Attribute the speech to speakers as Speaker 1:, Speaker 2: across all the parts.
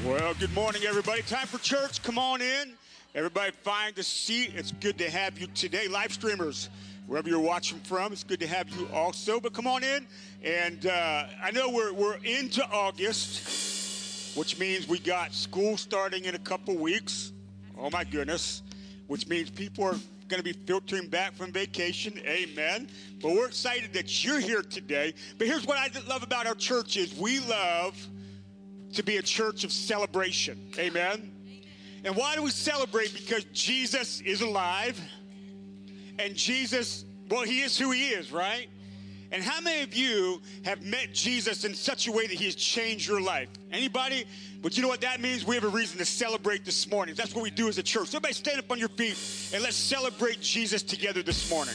Speaker 1: Well, good morning, everybody. Time for church. Come on in. Everybody find a seat. It's good to have you today. Live streamers, wherever you're watching from, it's good to have you also. But come on in. And I know we're into August, which means we got school starting in a couple weeks. Oh, my goodness. Which means people are going to be filtering back from vacation. Amen. But we're excited that you're here today. But here's what I love about our church is we love to be a church of celebration. Amen. And why do we celebrate? Because Jesus is alive. And Jesus, well, he is who he is, right? And how many of you have met Jesus in such a way that he has changed your life? Anybody? But you know what that means? We have a reason to celebrate this morning. That's what we do as a church. So everybody stand up on your feet and let's celebrate Jesus together this morning.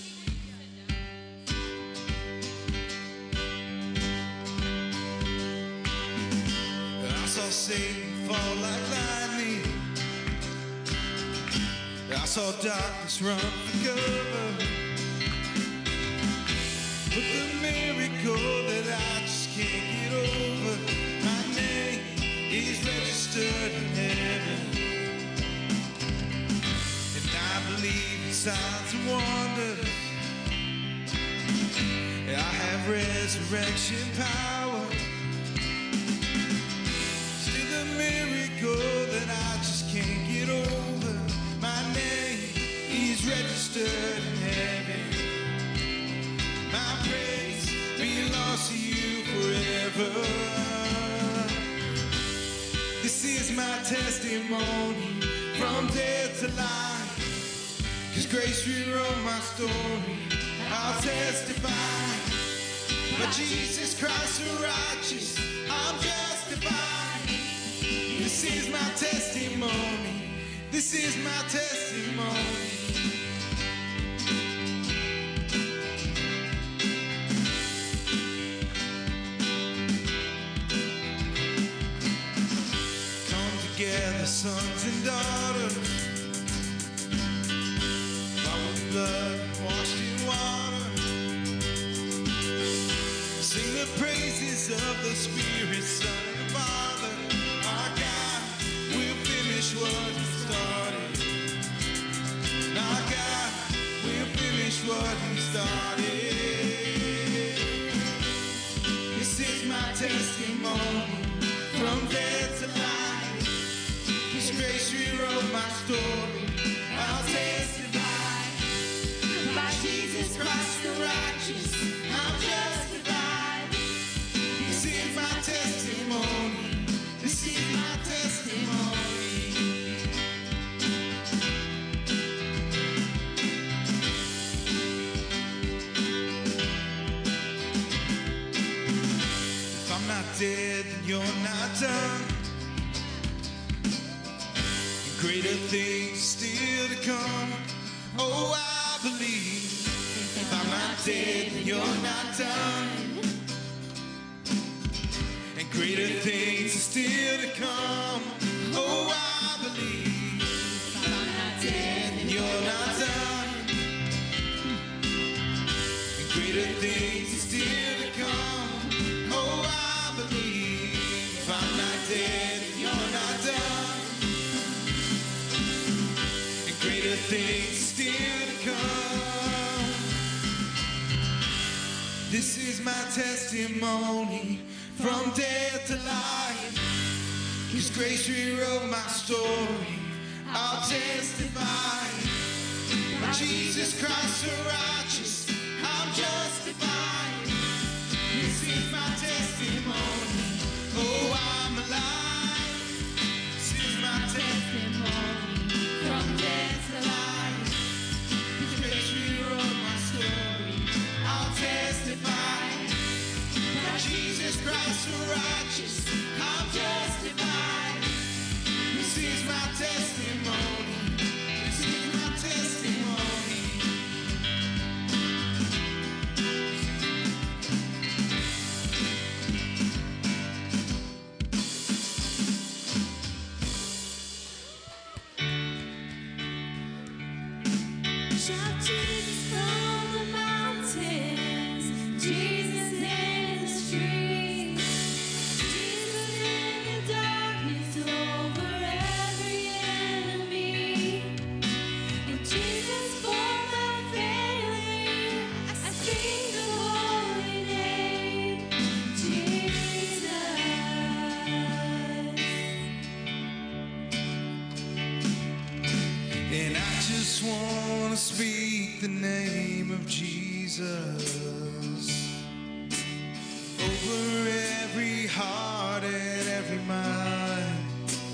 Speaker 2: I saw Satan fall like lightning. I saw darkness run for cover. But the miracle that I just can't get over, my name is registered in heaven. And I believe in signs and wonders. I have resurrection power. The miracle that I just can't get over, my name is registered in heaven. My praise belongs to you forever. This is my testimony from death to life. 'Cause grace rewrote my story. I'll testify. But Jesus Christ the righteous, I'm justified. This is my testimony. This is my testimony. Come together, sons and daughters. Bought with blood, washed in water. Sing the praises of the Spirit, Son and Father. Our God will finish what he started. Our God will finish what he started. This is my testimony from death to life. His grace rewrote my story. I'll testify. By Jesus Christ the righteous, I'm justified. This is my testimony. This is my testimony. If I'm not dead, then you're not done. And greater things still to come. Oh, I believe. If I'm not dead, then you're not done. And greater things are still to come. Oh, I believe. If I'm not dead, then you're not done. And greater things are still to come. Oh, I believe. If I'm not dead, then you're not done. And greater things are still to come. This is my testimony. From death to life, His grace rewrote my story. I'll testify. By Jesus Christ the righteous, I'm justified. This is my testimony. Oh, I'm alive. This is my testimony. From death to life, His grace rewrote my story. I'll testify. Jesus Christ the righteous, I'm justified. This is my testimony. This is my testimony.
Speaker 3: Shout Jesus from the mountains, Jesus in the streets, Jesus in the darkness.
Speaker 2: over every heart and every mind.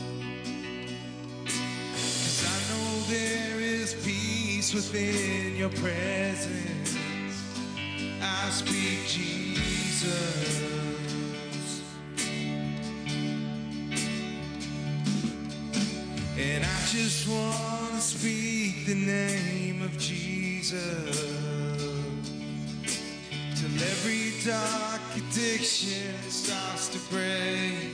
Speaker 2: 'Cause I know there is peace within your presence. I speak Jesus. And I just want to speak the name of Jesus till every dark addiction starts to break,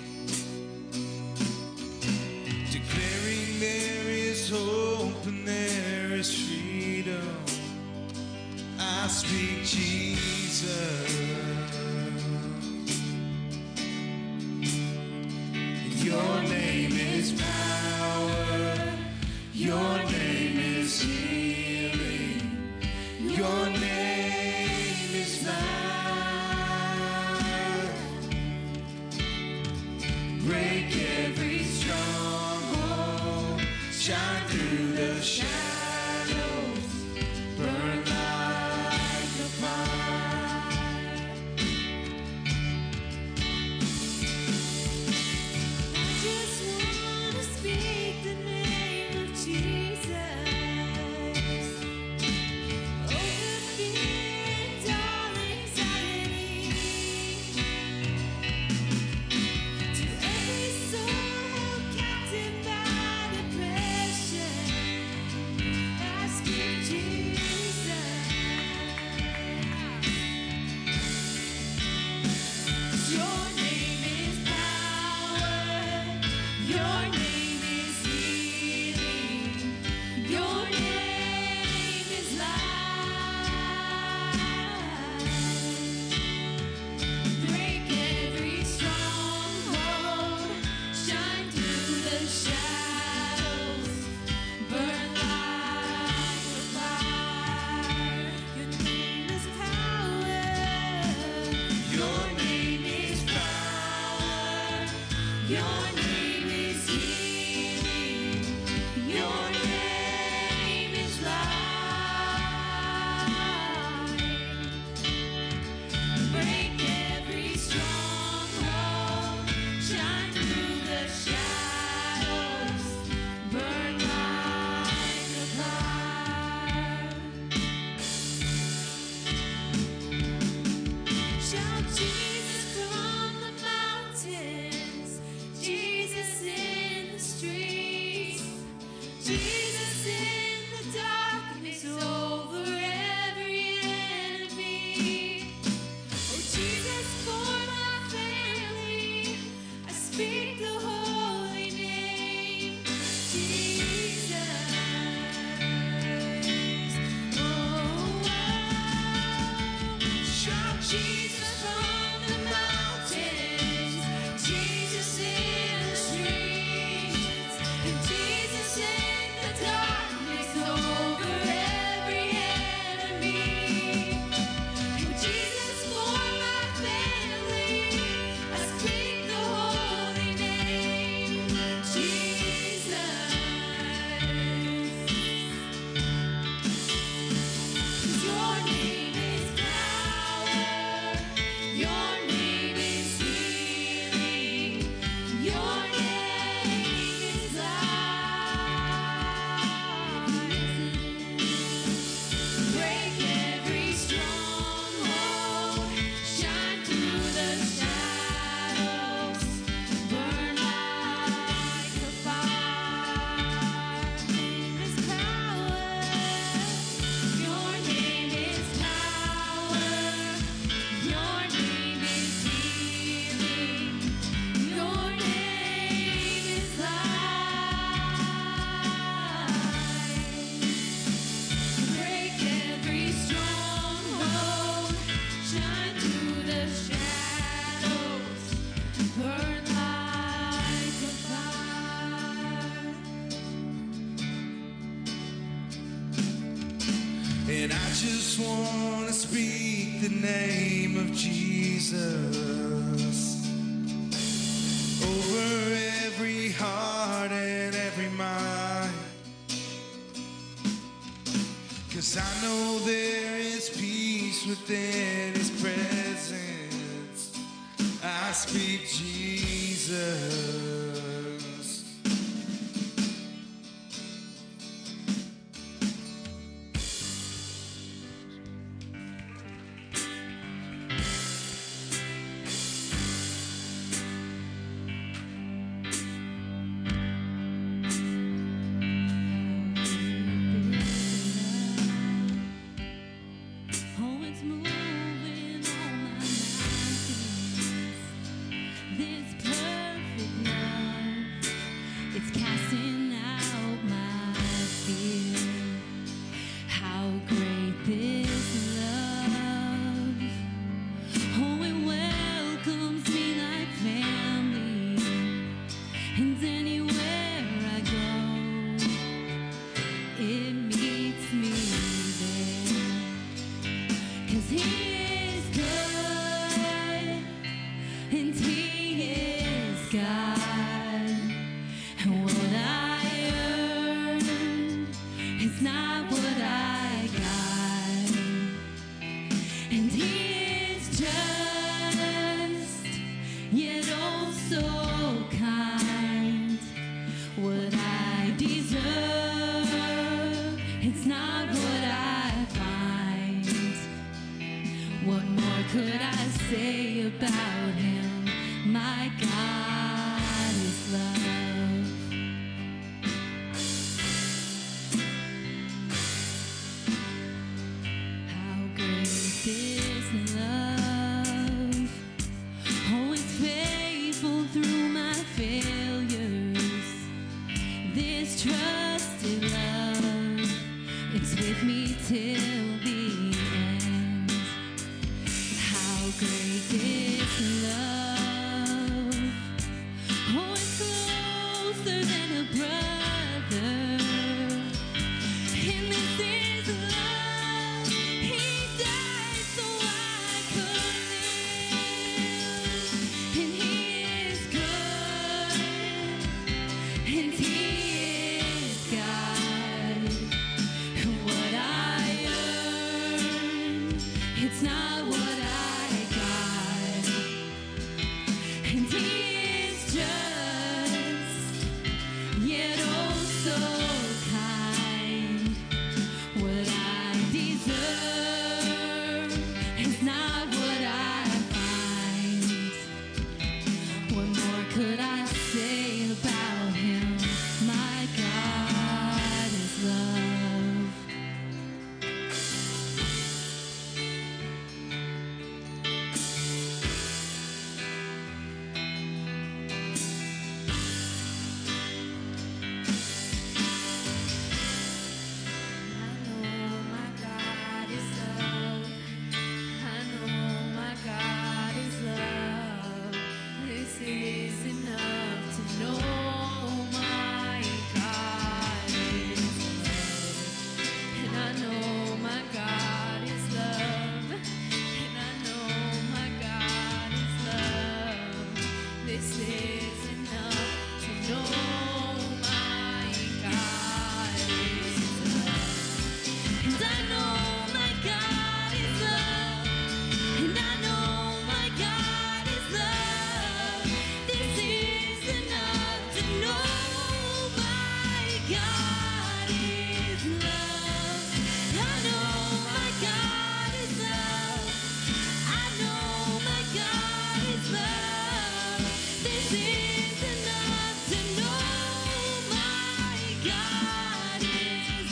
Speaker 2: declaring there is hope and there is freedom. I speak Jesus. Your name is power. Your name is healing. Your name is life. Break every stronghold. Shine through the shadows. Burn like a fire.
Speaker 3: I just wanna speak the name of Jesus over fear and all anxiety. To every soul captive by depression, I speak Jesus. Your name is power. Your name is healing. Your name is life. Break every stronghold. Shine through the shadows. Burn like a fire. Your name is power.
Speaker 2: Your name is
Speaker 3: Power. Your name is healing. Your name is life. Break every stronghold. Shine through the shadows. Burn like a fire. Shout Jesus from the mountains, Jesus in the streets, Jesus in the darkness over every enemy. Oh Jesus, for my family, I speak the holy name, Jesus. Oh. Shout Jesus from the mountains, Jesus in the streets, and Jesus in the darkness over every enemy. Jesus, for my family, I speak the holy name, Jesus. Your name is power. Your name is healing. Your name is life. Break every stronghold. Shine through the shadows. Burn like a fire. Is power. Your name is power. Your name is healing. Your name is life. Break every stronghold. Shine through the shadows. Burn like a fire.
Speaker 2: And I just want to speak the name of Jesus over every heart and every mind. 'Cause I know there is peace peace within his presence. I speak Jesus.
Speaker 3: Oh, it's moving all my mountains. This perfect love, it's casting out my fear. How great this love! Oh, it welcomes me like family, and anywhere I go, it meets me there. 'Cause he is good, and he is God. And what I earn is not what I got. And he is just, yet oh so kind. What I deserve, it's not what I find. What more could I say about him? My God is love. How great is love? Oh, it's faithful through my failures. This trusted love, it's with me till the end. How great is love? Oh, it's closer than a brother. And this is love. He died so I could live. And he is good. And he is God. What I earn, it's not what I got. And he is just, yet oh so kind. What I deserve is not what I find. What more could I say about him? My God is love. I know my God is love. I know my God is love. This is enough to know my God is love. And I know my God is love. And I know my God is love. This is enough to know my God is love. And I know my God is love. And I know my God is love. This is enough to know my God is love. I know my God is love. I know my God is love. This is enough to know my God is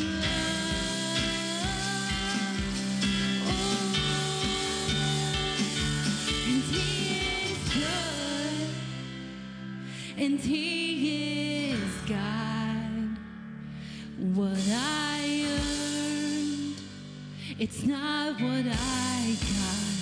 Speaker 3: love. Oh, and he is good, and he is God. What I earned, it's not what I got.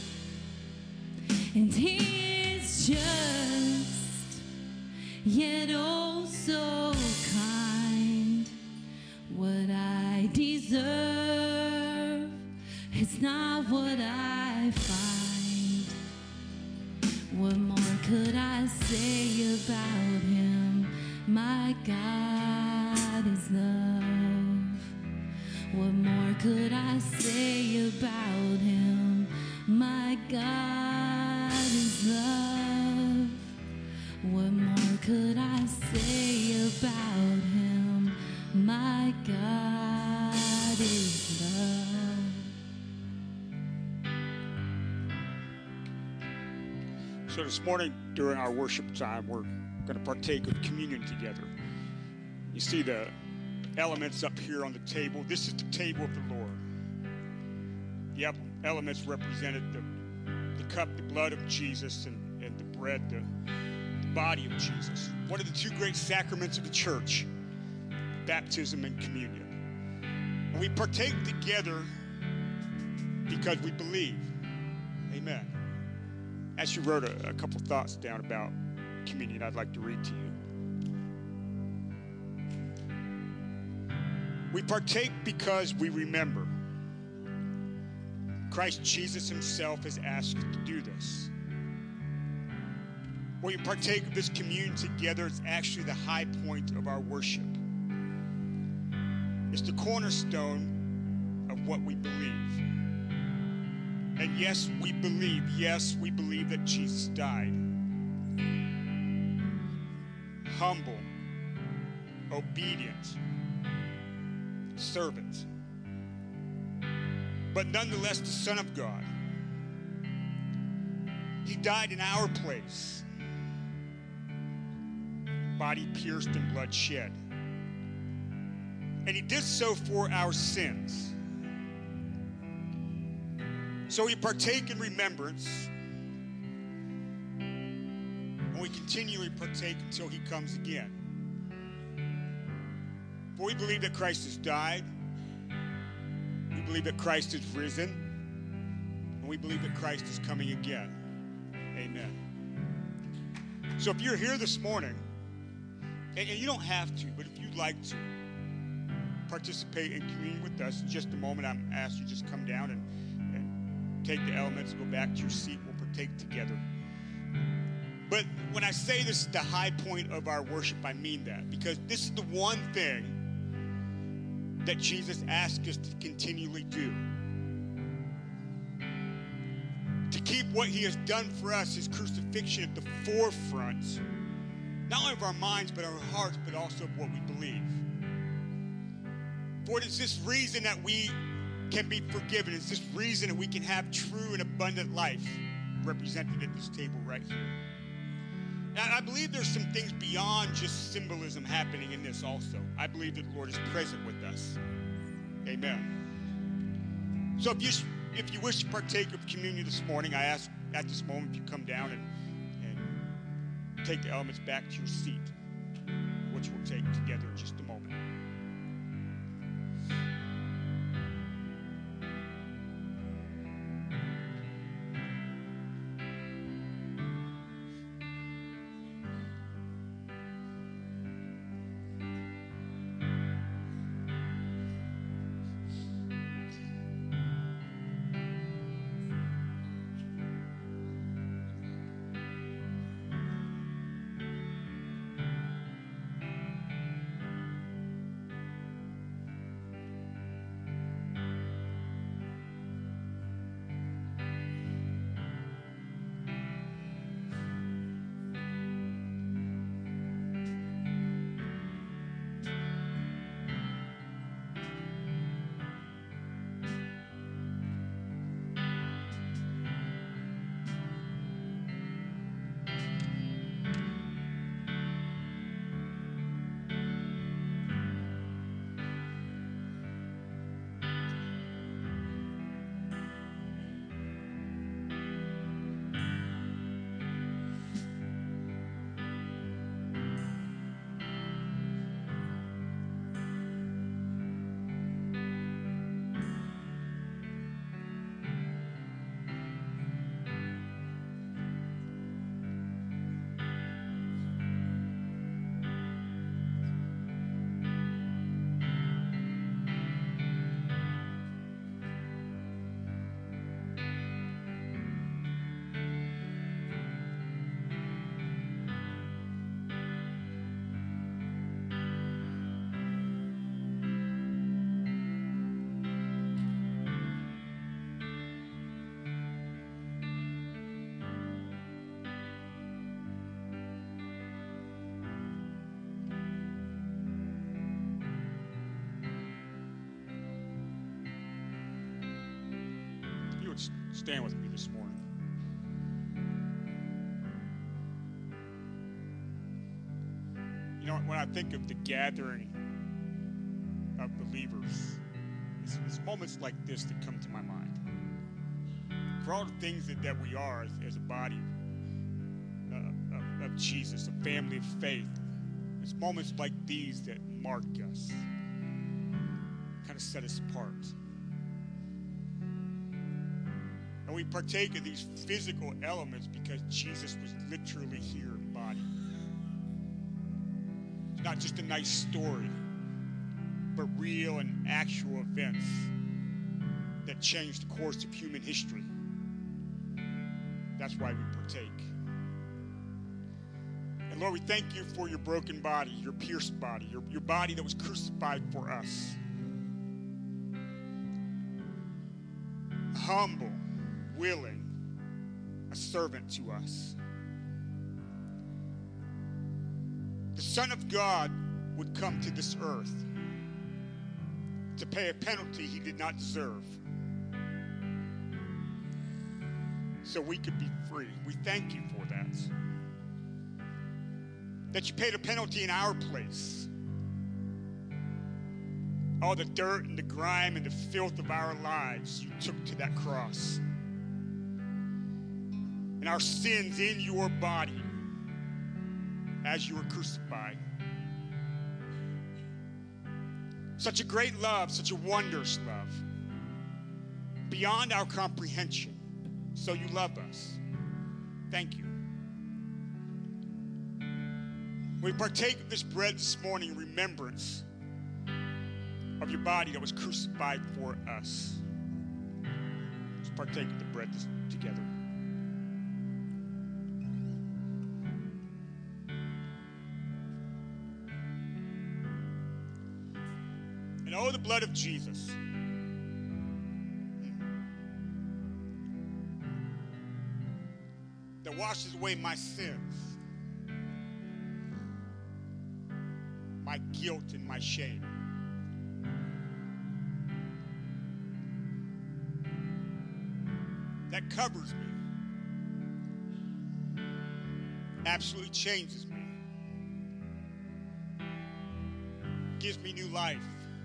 Speaker 3: And he is just, yet oh so kind. What I deserve, it's not what I find. What more could I say about him? My God is love. What more could I say about him?
Speaker 1: So this morning during our worship time, we're going to partake of communion together. You see the elements up here on the table. This is the table of the Lord. The elements represented the cup, the blood of Jesus, and the bread, the body of Jesus. One of the two great sacraments of the church, baptism and communion. And we partake together because we believe. Amen. As you wrote a couple thoughts down about communion, I'd like to read to you. We partake because we remember. Christ Jesus himself has asked us to do this. When we partake of this communion together, it's actually the high point of our worship. It's the cornerstone of what we believe. And yes, we believe that Jesus died. Humble, obedient, servant. But nonetheless, the Son of God. He died in our place. Body pierced and blood shed. And he did so for our sins. So we partake in remembrance, and we continually partake until he comes again. For we believe that Christ has died, we believe that Christ is risen, and we believe that Christ is coming again. Amen. So if you're here this morning, and you don't have to, but if you'd like to participate in communion with us, in just a moment I'm asked you just come down and take the elements, go back to your seat, we'll partake together. But when I say this is the high point of our worship, I mean that, because this is the one thing that Jesus asked us to continually do. To keep what he has done for us, his crucifixion, at the forefront, not only of our minds, but our hearts, but also of what we believe. For it is this reason that we can be forgiven. It's this reason that we can have true and abundant life represented at this table right here. And I believe there's some things beyond just symbolism happening in this also. I believe that the Lord is present with us. Amen. So if you wish to partake of communion this morning, I ask at this moment if you come down and take the elements back to your seat, which we'll take together in just a moment. Stand with me this morning. when I think of the gathering of believers, it's moments like this that come to my mind. For all the things that we are as a body of Jesus, a family of faith, it's moments like these that mark us, kind of set us apart. And we partake of these physical elements because Jesus was literally here in body. It's not just a nice story, but real and actual events that changed the course of human history. That's why we partake. And Lord, we thank you for your broken body, your pierced body, your body that was crucified for us. Humble, willing, a servant to us. The Son of God would come to this earth to pay a penalty he did not deserve, so we could be free. We thank you for that. That you paid a penalty in our place. All the dirt and the grime and the filth of our lives you took to that cross. And our sins in your body as you were crucified. Such a great love, such a wondrous love, beyond our comprehension. So you love us. Thank you. We partake of this bread this morning in remembrance of your body that was crucified for us. Let's partake of the bread together. And oh, the blood of Jesus. That washes away my sins, my guilt and my shame. That covers me, absolutely changes me, gives me new life.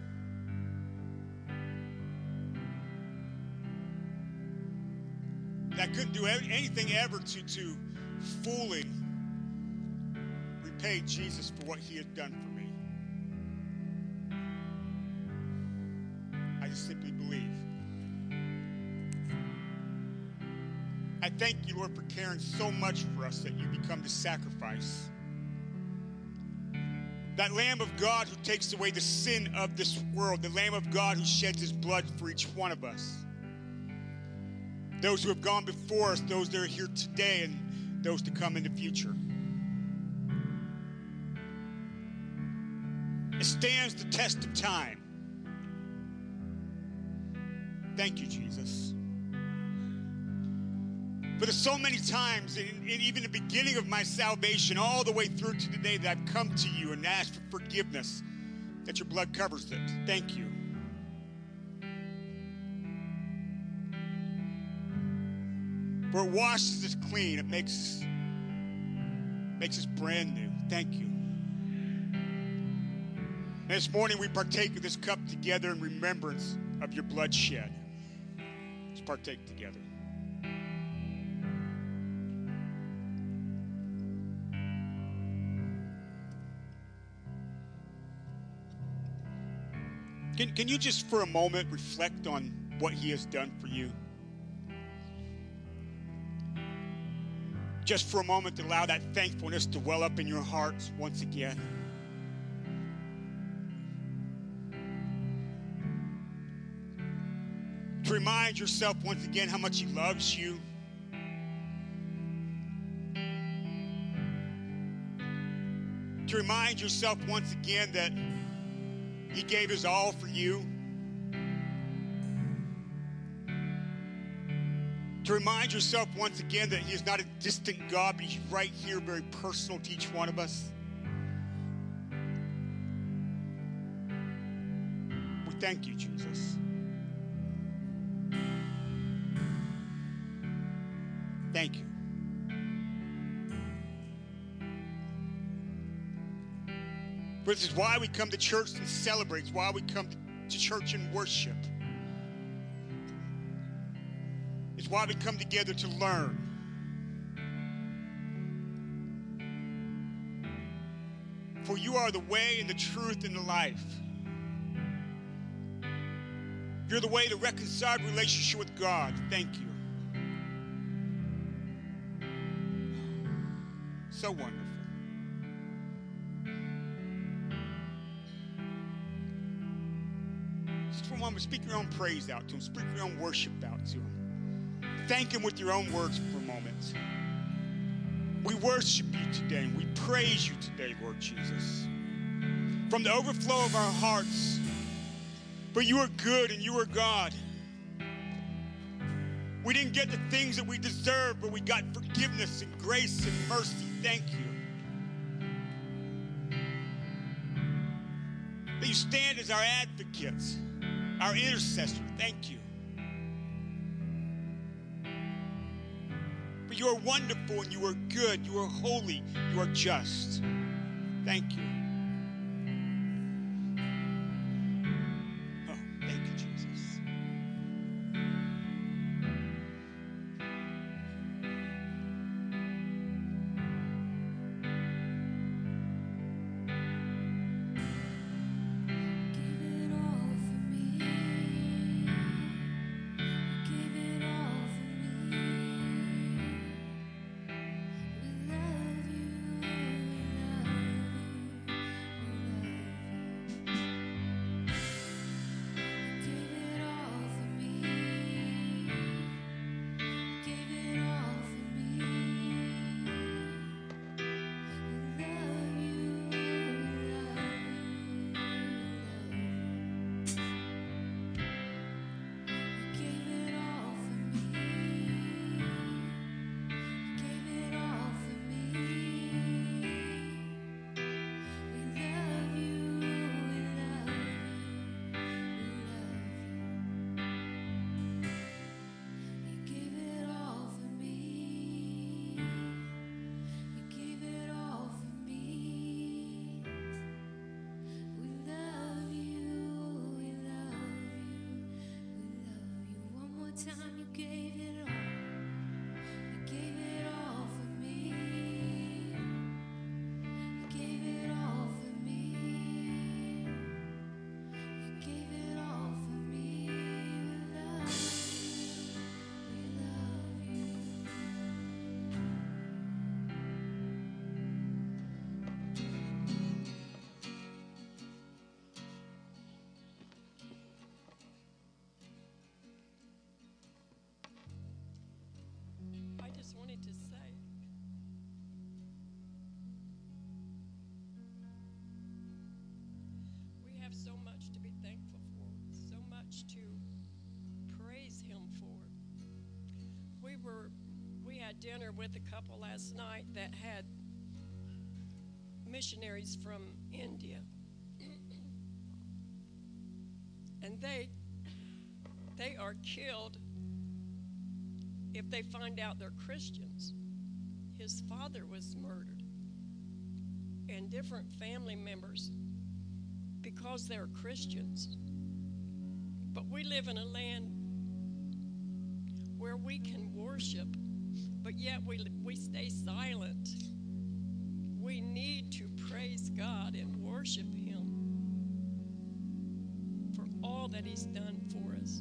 Speaker 1: That couldn't do anything ever to fully repay Jesus for what he had done for me. I just simply believe. I thank you, Lord, for caring so much for us that you become the sacrifice. That Lamb of God who takes away the sin of this world. The Lamb of God who sheds his blood for each one of us. Those who have gone before us, those that are here today, and those to come in the future. It stands the test of time. Thank you, Jesus. For there's so many times, in even the beginning of my salvation, all the way through to the day that I've come to you and asked for forgiveness, that your blood covers it. Thank you. For it washes us clean. It makes us brand new. Thank you. And this morning we partake of this cup together in remembrance of your blood shed. Let's partake together. Can you just for a moment reflect on what he has done for you? Just for a moment to allow that thankfulness to well up in your hearts once again. To remind yourself once again how much he loves you. To remind yourself once again that he gave his all for you. To remind yourself once again that he is not a distant God, but he's right here, very personal to each one of us. We thank you, Jesus. Thank you. But this is why we come to church and celebrate. It's why we come to church and worship. It's why we come together to learn. For you are the way and the truth and the life. You're the way to reconcile relationship with God. Thank you. So wonderful. Just for a moment, speak your own praise out to him. Speak your own worship out to him. Thank him with your own words for a moment. We worship you today, and we praise you today, Lord Jesus. From the overflow of our hearts, but you are good and you are God. We didn't get the things that we deserve, but we got forgiveness and grace and mercy. Thank you. That you stand as our advocates, our intercessor. Thank you. But you are wonderful and you are good. You are holy. You are just. Thank you. Oh, thank you, Jesus.
Speaker 3: Time you gave it all. You gave it all for me. You gave it all for me. You gave it all for me. We love you. We love
Speaker 4: I just wanted to say, we have so much to be thankful for, so much to praise Him for. We had dinner with a couple last night that had missionaries from India, and they are killed if they find out they're Christians. His father was murdered, and different family members because they're Christians. But we live in a land where we can worship, but yet we stay silent. We need to praise God and worship Him for all that He's done for us.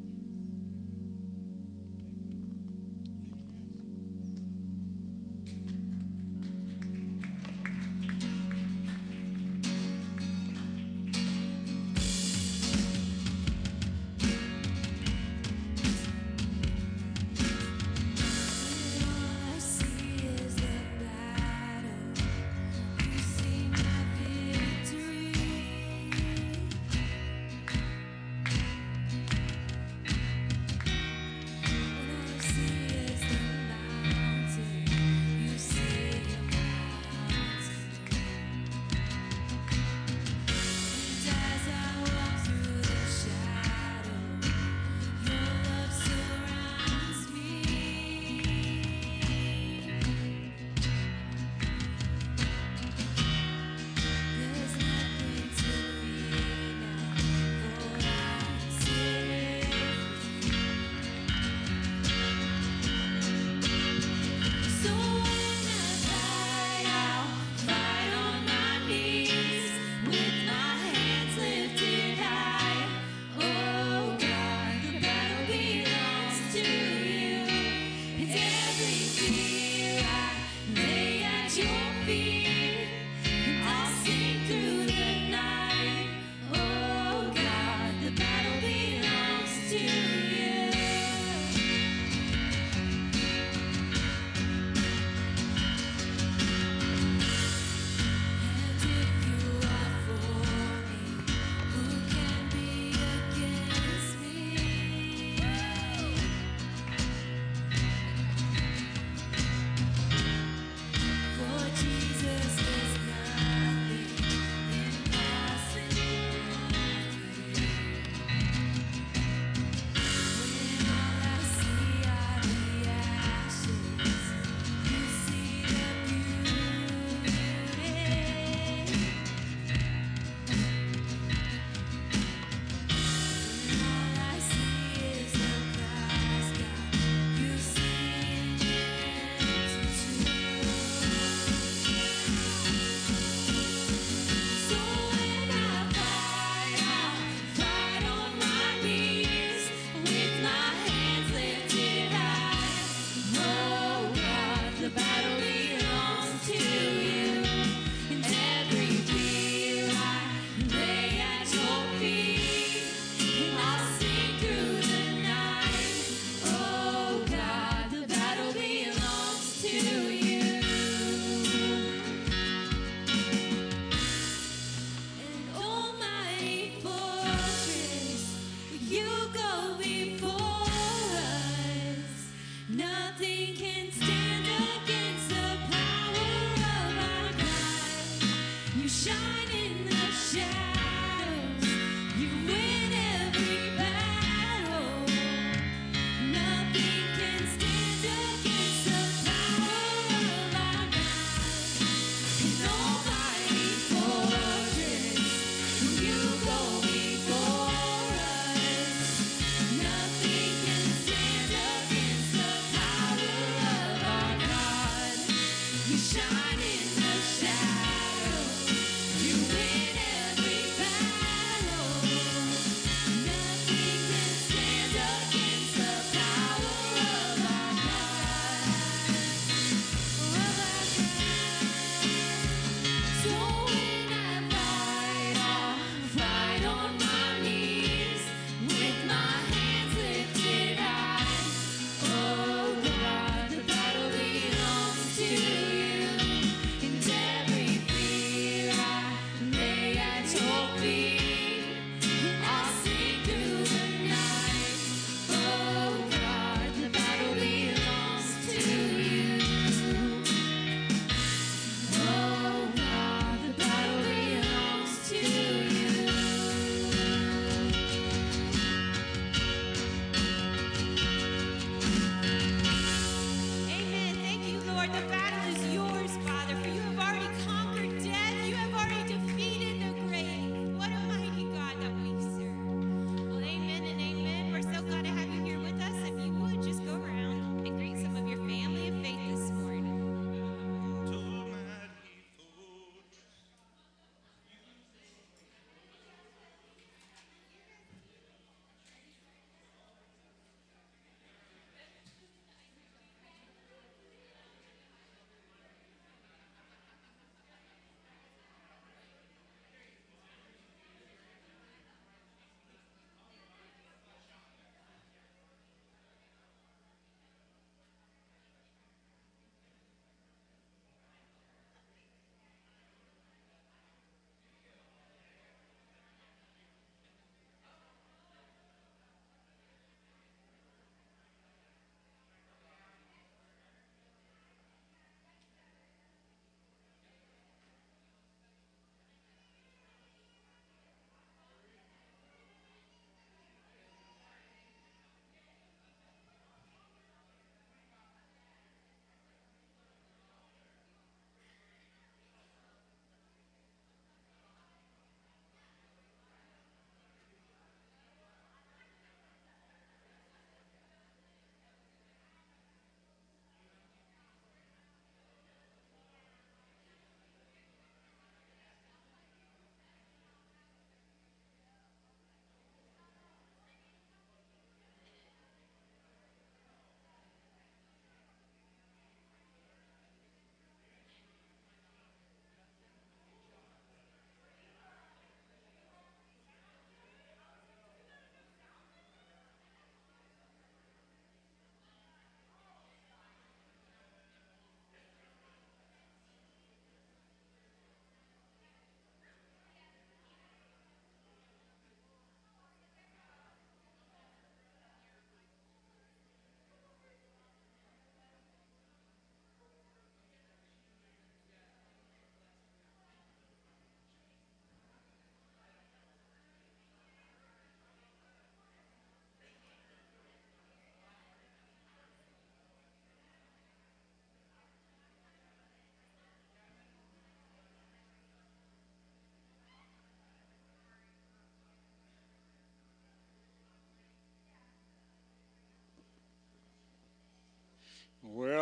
Speaker 3: All I see is the battle. You see my victory.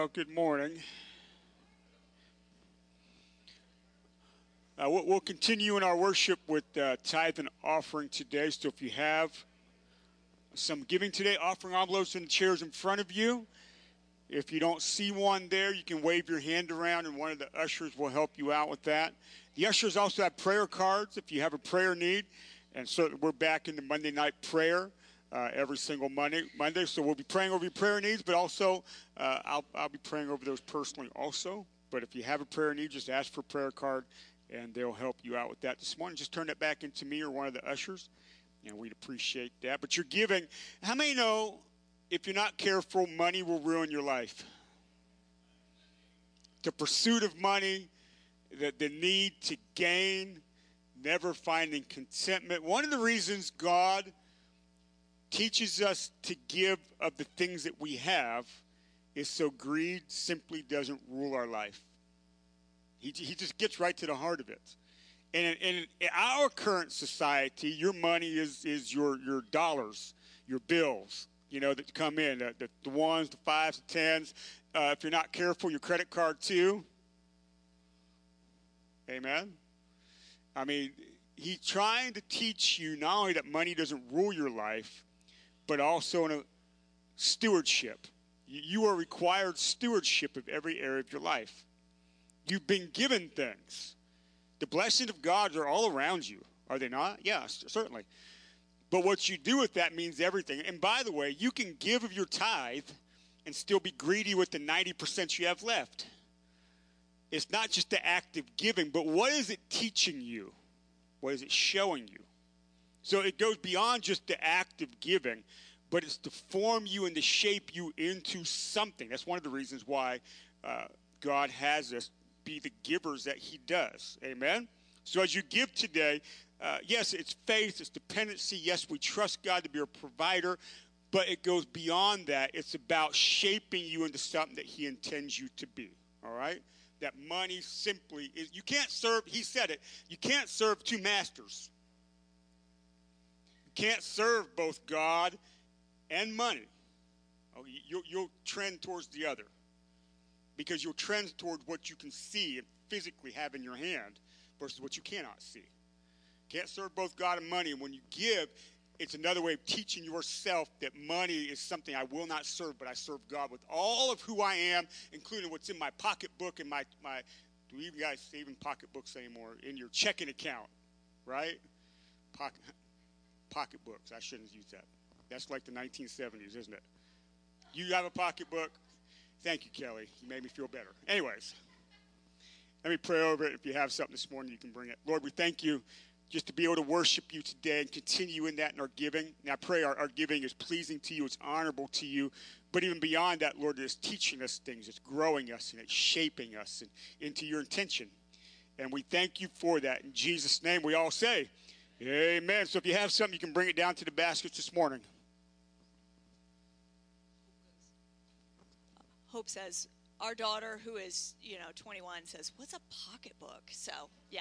Speaker 1: Well, good morning. We'll continue in our worship with tithe and offering today. So if you have some giving today, offering envelopes in the chairs in front of you. If you don't see one there, you can wave your hand around, and one of the ushers will help you out with that. The ushers also have prayer cards if you have a prayer need. And so we're back into Monday night prayer every single Monday. So we'll be praying over your prayer needs, but also I'll be praying over those personally also. But if you have a prayer need, just ask for a prayer card, and they'll help you out with that this morning. Just turn it back into me or one of the ushers, and we'd appreciate that. But you're giving. How many know if you're not careful, money will ruin your life? The pursuit of money, the need to gain, never finding contentment. One of the reasons God teaches us to give of the things that we have is so greed simply doesn't rule our life. He just gets right to the heart of it. And in our current society, your money is your dollars, your bills, that come in, the ones, the fives, the tens. If you're not careful, your credit card too. Amen. I mean, he's trying to teach you not only that money doesn't rule your life, but also in a stewardship. You are required stewardship of every area of your life. You've been given things. The blessings of God are all around you, are they not? Yes, certainly. But what you do with that means everything. And by the way, you can give of your tithe and still be greedy with the 90% you have left. It's not just the act of giving, but what is it teaching you? What is it showing you? So it goes beyond just the act of giving, but it's to form you and to shape you into something. That's one of the reasons why God has us be the givers that he does. Amen? So as you give today, yes, it's faith, it's dependency. Yes, we trust God to be our provider, but it goes beyond that. It's about shaping you into something that he intends you to be. All right? That money simply is, you can't serve, he said it, you can't serve two masters. You can't serve both God and money. Oh, you'll trend towards the other, because you'll trend toward what you can see and physically have in your hand versus what you cannot see. Can't serve both God and money. And when you give, it's another way of teaching yourself that money is something I will not serve, but I serve God with all of who I am, including what's in my pocketbook and my do you guys save in pocketbooks anymore? In your checking account, right? Pocketbooks. I shouldn't use that. That's like the 1970s, isn't it? You have a pocketbook? Thank you, Kelly. You made me feel better. Anyways, let me pray over it. If you have something this morning, you can bring it. Lord, we thank you just to be able to worship you today and continue in that in our giving. And I pray our giving is pleasing to you, it's honorable to you. But even beyond that, Lord, it's teaching us things, it's growing us, and it's shaping us into your intention. And we thank you for that. In Jesus' name, we all say, amen. So if you have something, you can bring it down to the baskets this morning.
Speaker 5: Hope says, our daughter, who is, 21, says, what's a pocketbook? So, yeah.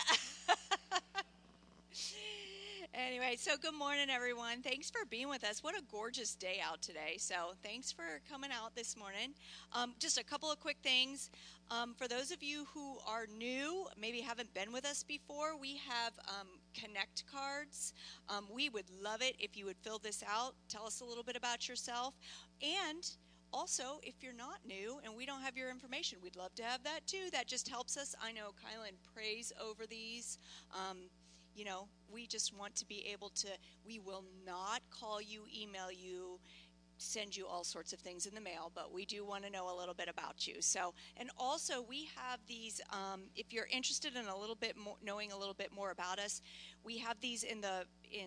Speaker 5: Anyway, so good morning, everyone. Thanks for being with us. What a gorgeous day out today. So thanks for coming out this morning. Just a couple of quick things. For those of you who are new, maybe haven't been with us before, we have Connect cards. We would love it if you would fill this out. Tell us a little bit about yourself. And also, if you're not new and we don't have your information, we'd love to have that too. That just helps us. I know Kylan prays over these. We just want to be able to, we will not call you, email you, send you all sorts of things in the mail, but we do want to know a little bit about you. So, and also we have these, if you're interested in a little bit more, knowing a little bit more about us, we have these in the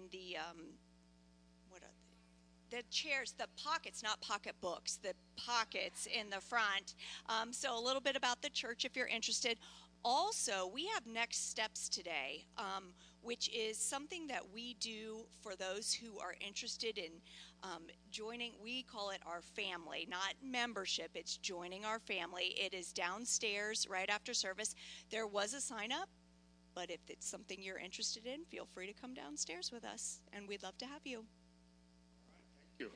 Speaker 5: chairs, the pockets, not pocketbooks, the pockets in the front. So a little bit about the church if you're interested. Also, we have Next Steps today, which is something that we do for those who are interested in joining. We call it our family, not membership. It's joining our family. It is downstairs right after service. There was a sign up, but if it's something you're interested in, feel free to come downstairs with us, and we'd love to have you.
Speaker 1: Thank you.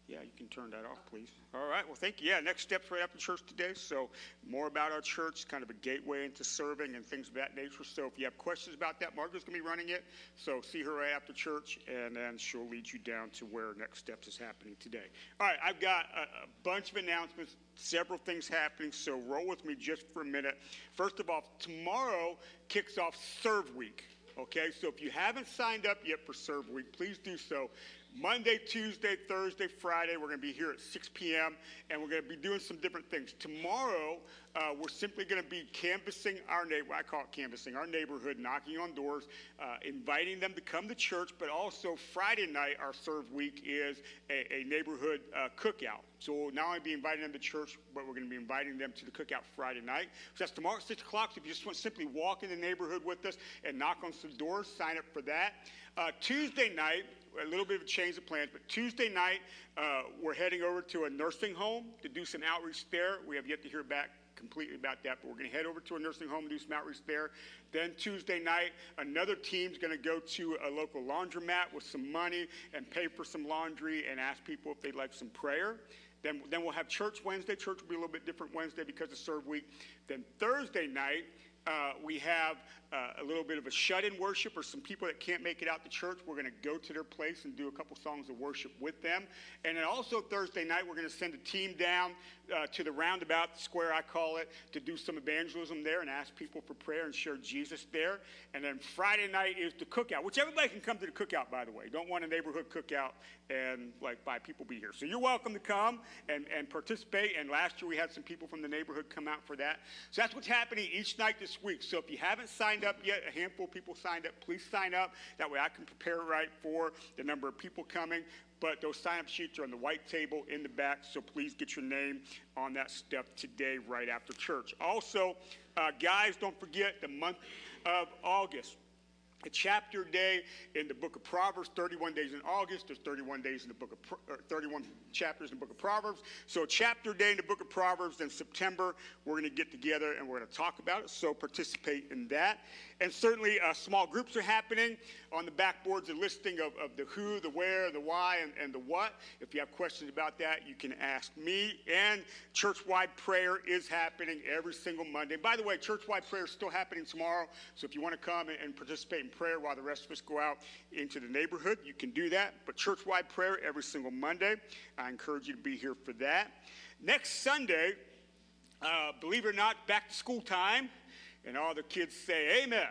Speaker 1: Yeah, you can turn that off, please. All right, well, thank you. Yeah, next steps right after church today. So more about our church, kind of a gateway into serving and things of that nature. So if you have questions about that, Margaret's going to be running it. So see her right after church, and then she'll lead you down to where next steps is happening today. All right, I've got a bunch of announcements, several things happening, so roll with me just for a minute. First of all, tomorrow kicks off Serve Week. Okay, so if you haven't signed up yet for Serve Week, please do so. Monday, Tuesday, Thursday, Friday, we're going to be here at 6 p.m., and we're going to be doing some different things. Tomorrow, we're simply going to be canvassing our neighborhood. I call it canvassing our neighborhood, knocking on doors, inviting them to come to church, but also Friday night, our Serve Week is a neighborhood cookout. So we'll not only be inviting them to church, but we're going to be inviting them to the cookout Friday night. So that's tomorrow at 6 o'clock. So if you just want to simply walk in the neighborhood with us and knock on some doors, sign up for that. Tuesday night, a little bit of a change of plans, but Tuesday night, we're heading over to a nursing home to do some outreach there. We have yet to hear back completely about that, but we're going to head over to a nursing home and do some outreach there. Then Tuesday night, another team's going to go to a local laundromat with some money and pay for some laundry and ask people if they'd like some prayer. Then we'll have church Wednesday. Church will be a little bit different Wednesday because of Serve Week. Then Thursday night, we have a little bit of a shut-in worship, or some people that can't make it out to church. We're going to go to their place and do a couple songs of worship with them. And then also Thursday night, we're going to send a team down to the roundabout square, I call it, to do some evangelism there and ask people for prayer and share Jesus there. And then Friday night is the cookout, which everybody can come to the cookout, by the way. Don't want a neighborhood cookout and like 5 people be here. So you're welcome to come and participate. And last year we had some people from the neighborhood come out for that. So that's what's happening each night this week. So if you haven't signed up yet, a handful of people signed up, please sign up. That way I can prepare right for the number of people coming. But those sign-up sheets are on the white table in the back, so please get your name on that stuff today right after church. Also, guys, don't forget the month of August. A chapter day in the book of Proverbs, 31 days in August. There's 31 days in the book of 31 chapters in the book of Proverbs. So a chapter day in the book of Proverbs. In September, we're going to get together and we're going to talk about it. So participate in that. And certainly small groups are happening. On the backboards, a listing of the who, the where, the why, and the what. If you have questions about that, you can ask me. And church-wide prayer is happening every single Monday. By the way, church-wide prayer is still happening tomorrow. So if you want to come and participate in prayer while the rest of us go out into the neighborhood, you can do that. But church-wide prayer every single Monday. I encourage you to be here for that. Next Sunday, believe it or not, back to school time. And all the kids say amen.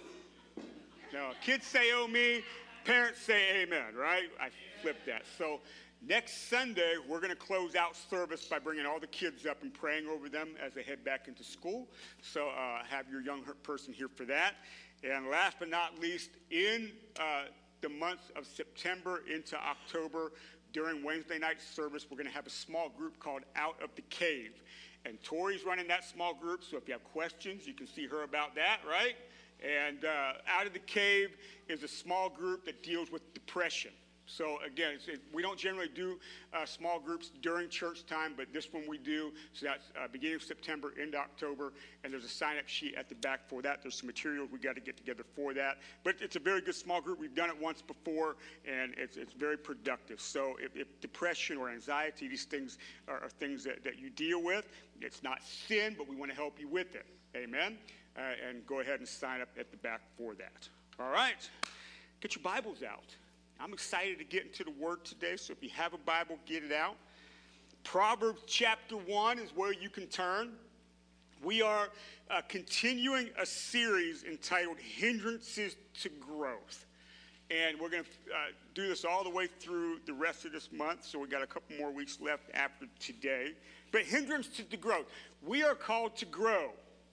Speaker 1: No, kids say oh me, parents say amen, right? I flipped that. So next Sunday, we're going to close out service by bringing all the kids up and praying over them as they head back into school. So have your young person here for that. And last but not least, in the months of September into October, during Wednesday night service, we're going to have a small group called Out of the Cave. And Tori's running that small group, so if you have questions, you can see her about that, right? And Out of the Cave is a small group that deals with depression. So again, we don't generally do small groups during church time, but this one we do. So that's beginning of September into October, and there's a sign-up sheet at the back for that. There's some materials we got to get together for that. But it's a very good small group. We've done it once before, and it's very productive. So if depression or anxiety, these things are things that you deal with, it's not sin, but we want to help you with it. Amen? And go ahead and sign up at the back for that. All right. Get your Bibles out. I'm excited to get into the Word today, so if you have a Bible, get it out. Proverbs chapter 1 is where you can turn. We are continuing a series entitled Hindrances to Growth. And we're going to do this all the way through the rest of this month, so we've got a couple more weeks left after today. But hindrances to growth. We are called to grow.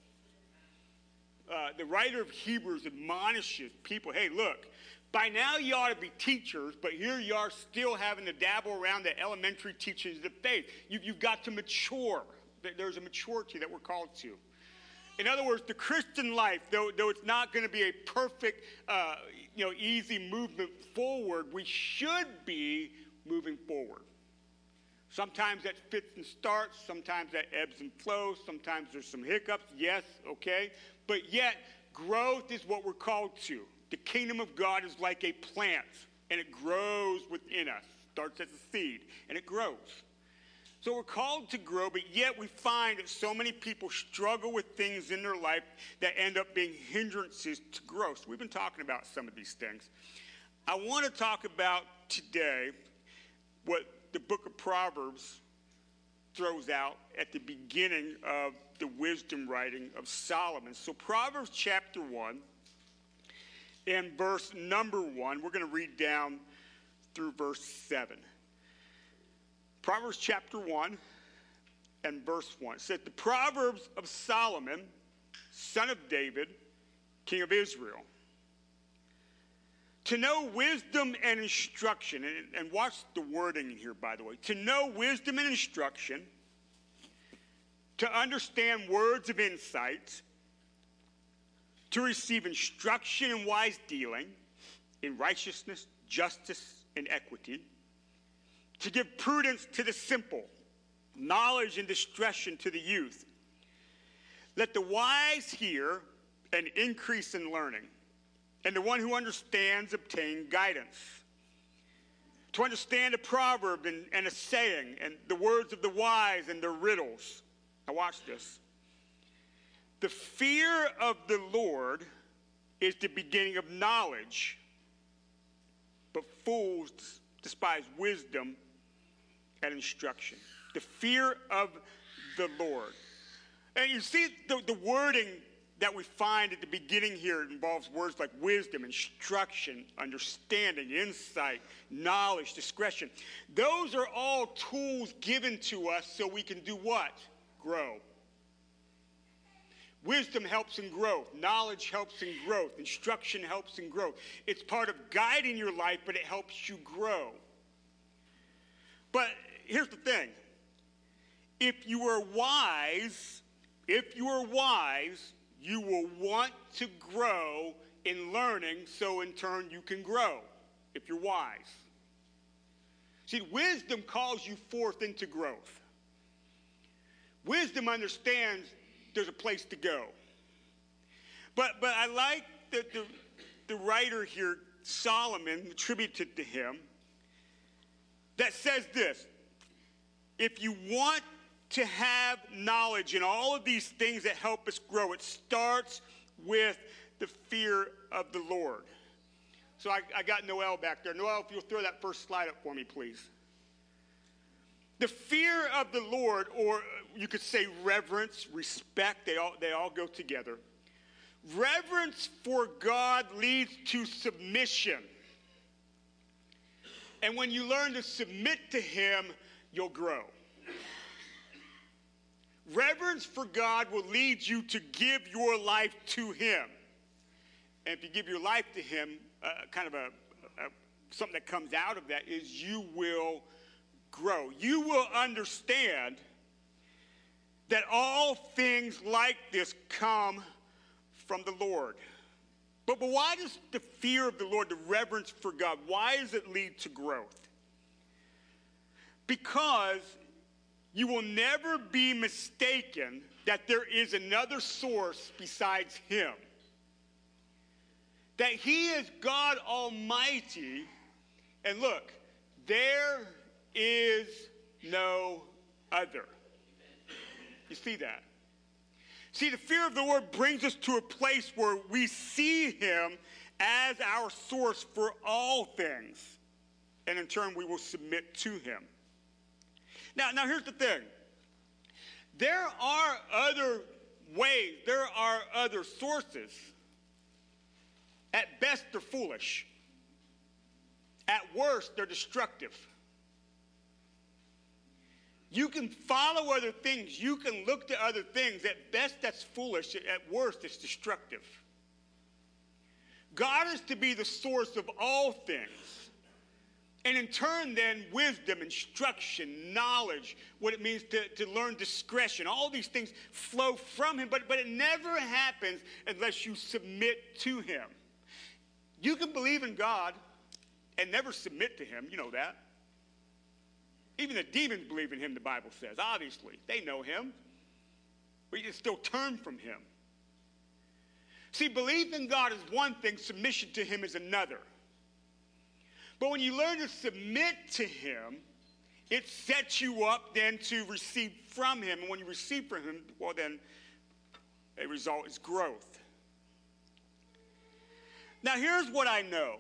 Speaker 1: The writer of Hebrews admonishes people, hey, look, by now you ought to be teachers, but here you are still having to dabble around the elementary teachings of the faith. You've got to mature. There's a maturity that we're called to. In other words, the Christian life, though it's not going to be a perfect, easy movement forward, we should be moving forward. Sometimes that fits and starts. Sometimes that ebbs and flows. Sometimes there's some hiccups. Yes, okay. But yet, growth is what we're called to. The kingdom of God is like a plant, and it grows within us. Starts as a seed, and it grows. So we're called to grow, but yet we find that so many people struggle with things in their life that end up being hindrances to growth. So we've been talking about some of these things. I want to talk about today what the book of Proverbs throws out at the beginning of the wisdom writing of Solomon. So Proverbs chapter 1 and verse number 1, we're going to read down through verse 7. Proverbs chapter 1 and verse 1 said, the Proverbs of Solomon, son of David, king of Israel. To know wisdom and instruction, and watch the wording in here, by the way. To know wisdom and instruction, to understand words of insight, to receive instruction in wise dealing, in righteousness, justice, and equity, to give prudence to the simple, knowledge and discretion to the youth. Let the wise hear and increase in learning, and the one who understands obtain guidance. To understand a proverb and a saying, and the words of the wise and their riddles. Now watch this. The fear of the Lord is the beginning of knowledge, but fools despise wisdom and instruction. The fear of the Lord. And you see the wording that we find at the beginning here involves words like wisdom, instruction, understanding, insight, knowledge, discretion. Those are all tools given to us so we can do what? Grow. Wisdom helps in growth. Knowledge helps in growth. Instruction helps in growth. It's part of guiding your life, but it helps you grow. But here's the thing. If you are wise, you will want to grow in learning, so in turn you can grow if you're wise. See, wisdom calls you forth into growth. Wisdom understands there's a place to go. But I like the writer here, Solomon, attributed to him, that says this: if you want to have knowledge in all of these things that help us grow, it starts with the fear of the Lord. So I got Noel back there. Noel, if you'll throw that first slide up for me, please. The fear of the Lord, or you could say reverence, respect, they all go together. Reverence for God leads to submission. And when you learn to submit to him, you'll grow. Reverence for God will lead you to give your life to him. And if you give your life to him, something that comes out of that is you will grow. You will understand that all things like this come from the Lord. But why does the fear of the Lord, the reverence for God, why does it lead to growth? Because you will never be mistaken that there is another source besides him. That he is God Almighty. And look, there is no other. You see that? See, the fear of the Lord brings us to a place where we see him as our source for all things. And in turn, we will submit to him. Now here's the thing. There are other ways. There are other sources. At best, they're foolish. At worst, they're destructive. You can follow other things. You can look to other things. At best, that's foolish. At worst, it's destructive. God is to be the source of all things. And in turn, then, wisdom, instruction, knowledge, what it means to learn discretion, all these things flow from him. But it never happens unless you submit to him. You can believe in God and never submit to him. You know that. Even the demons believe in him, the Bible says. Obviously, they know him. But you can still turn from him. See, belief in God is one thing. Submission to him is another. But when you learn to submit to him, it sets you up then to receive from him. And when you receive from him, well, then a result is growth. Now, here's what I know.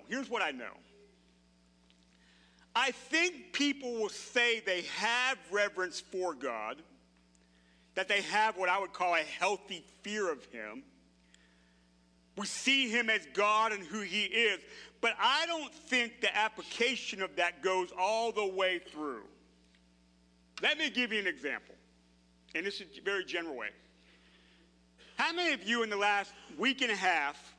Speaker 1: I think people will say they have reverence for God, that they have what I would call a healthy fear of him. We see him as God and who he is, but I don't think the application of that goes all the way through. Let me give you an example, and this is a very general way. How many of you in the last week and a half,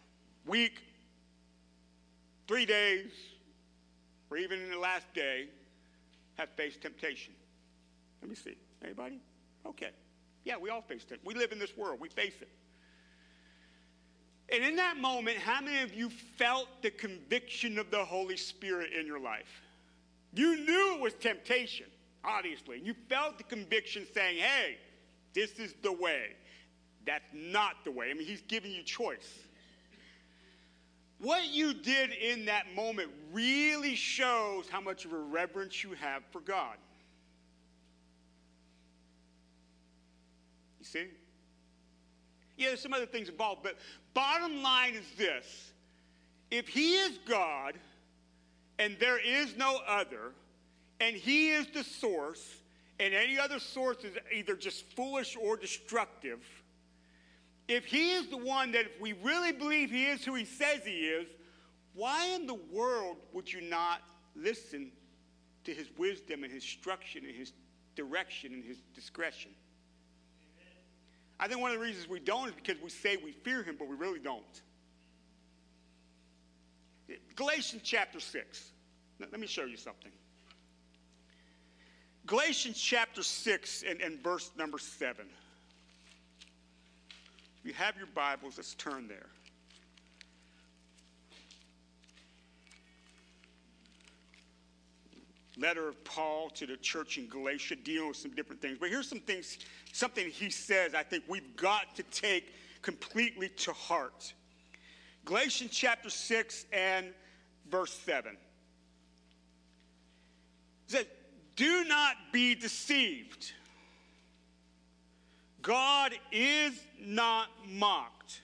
Speaker 1: 3 days, or even in the last day, have faced temptation? Let me see. Anybody? Okay. Yeah, we all face it. We live in this world. We face it. And in that moment, how many of you felt the conviction of the Holy Spirit in your life? You knew it was temptation, obviously. You felt the conviction saying, hey, this is the way. That's not the way. I mean, he's giving you choice. What you did in that moment really shows how much of a reverence you have for God. You see? Yeah, there's some other things involved, but bottom line is this. If he is God and there is no other, and he is the source, and any other source is either just foolish or destructive, if he is the one that if we really believe he is who he says he is, why in the world would you not listen to his wisdom and his instruction and his direction and his discretion? I think one of the reasons we don't is because we say we fear him, but we really don't. Galatians chapter 6. Let me show you something. Galatians chapter 6 and verse number 7. If you have your Bibles, let's turn there. Letter of Paul to the church in Galatia, dealing with some different things. But here's some things, something he says I think we've got to take completely to heart. Galatians chapter 6 and verse 7. It says, do not be deceived. God is not mocked.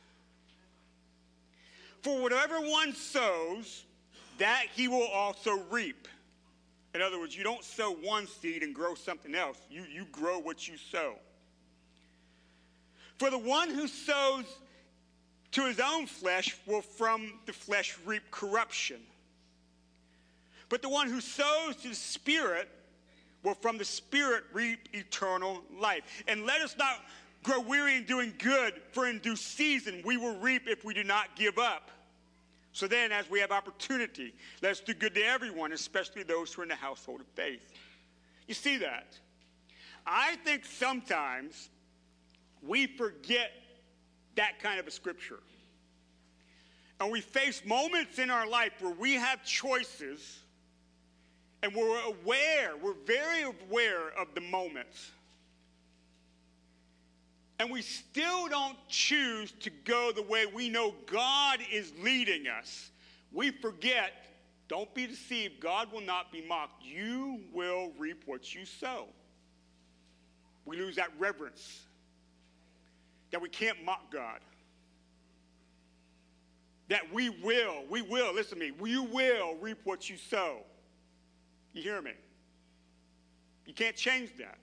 Speaker 1: For whatever one sows, that he will also reap. In other words, you don't sow one seed and grow something else. You grow what you sow. For the one who sows to his own flesh will from the flesh reap corruption. But the one who sows to the Spirit will from the Spirit reap eternal life. And let us not grow weary in doing good, for in due season we will reap if we do not give up. So then, as we have opportunity, let's do good to everyone, especially those who are in the household of faith. You see that? I think sometimes we forget that kind of a scripture. And we face moments in our life where we have choices, and we're very aware of the moments. And we still don't choose to go the way we know God is leading us. We forget, don't be deceived, God will not be mocked. You will reap what you sow. We lose that reverence, that we can't mock God. That we will, listen to me, you will reap what you sow. You hear me? You can't change that.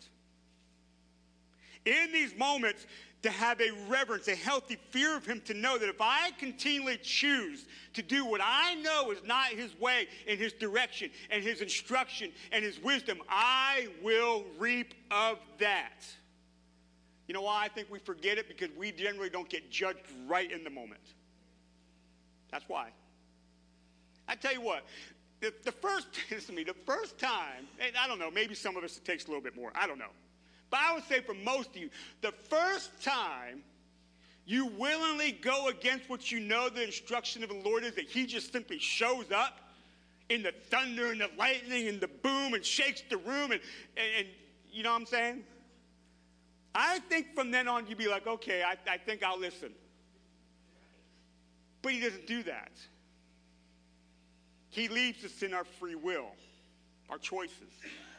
Speaker 1: In these moments, to have a reverence, a healthy fear of him, to know that if I continually choose to do what I know is not his way and his direction and his instruction and his wisdom, I will reap of that. You know why I think we forget it? Because we generally don't get judged right in the moment. That's why. I tell you what, the first time, and I don't know, maybe some of us it takes a little bit more, I don't know. But I would say for most of you, the first time you willingly go against what you know the instruction of the Lord is, that he just simply shows up in the thunder and the lightning and the boom and shakes the room and you know what I'm saying? I think from then on you'd be like, okay, I think I'll listen. But he doesn't do that. He leaves us in our free will, our choices.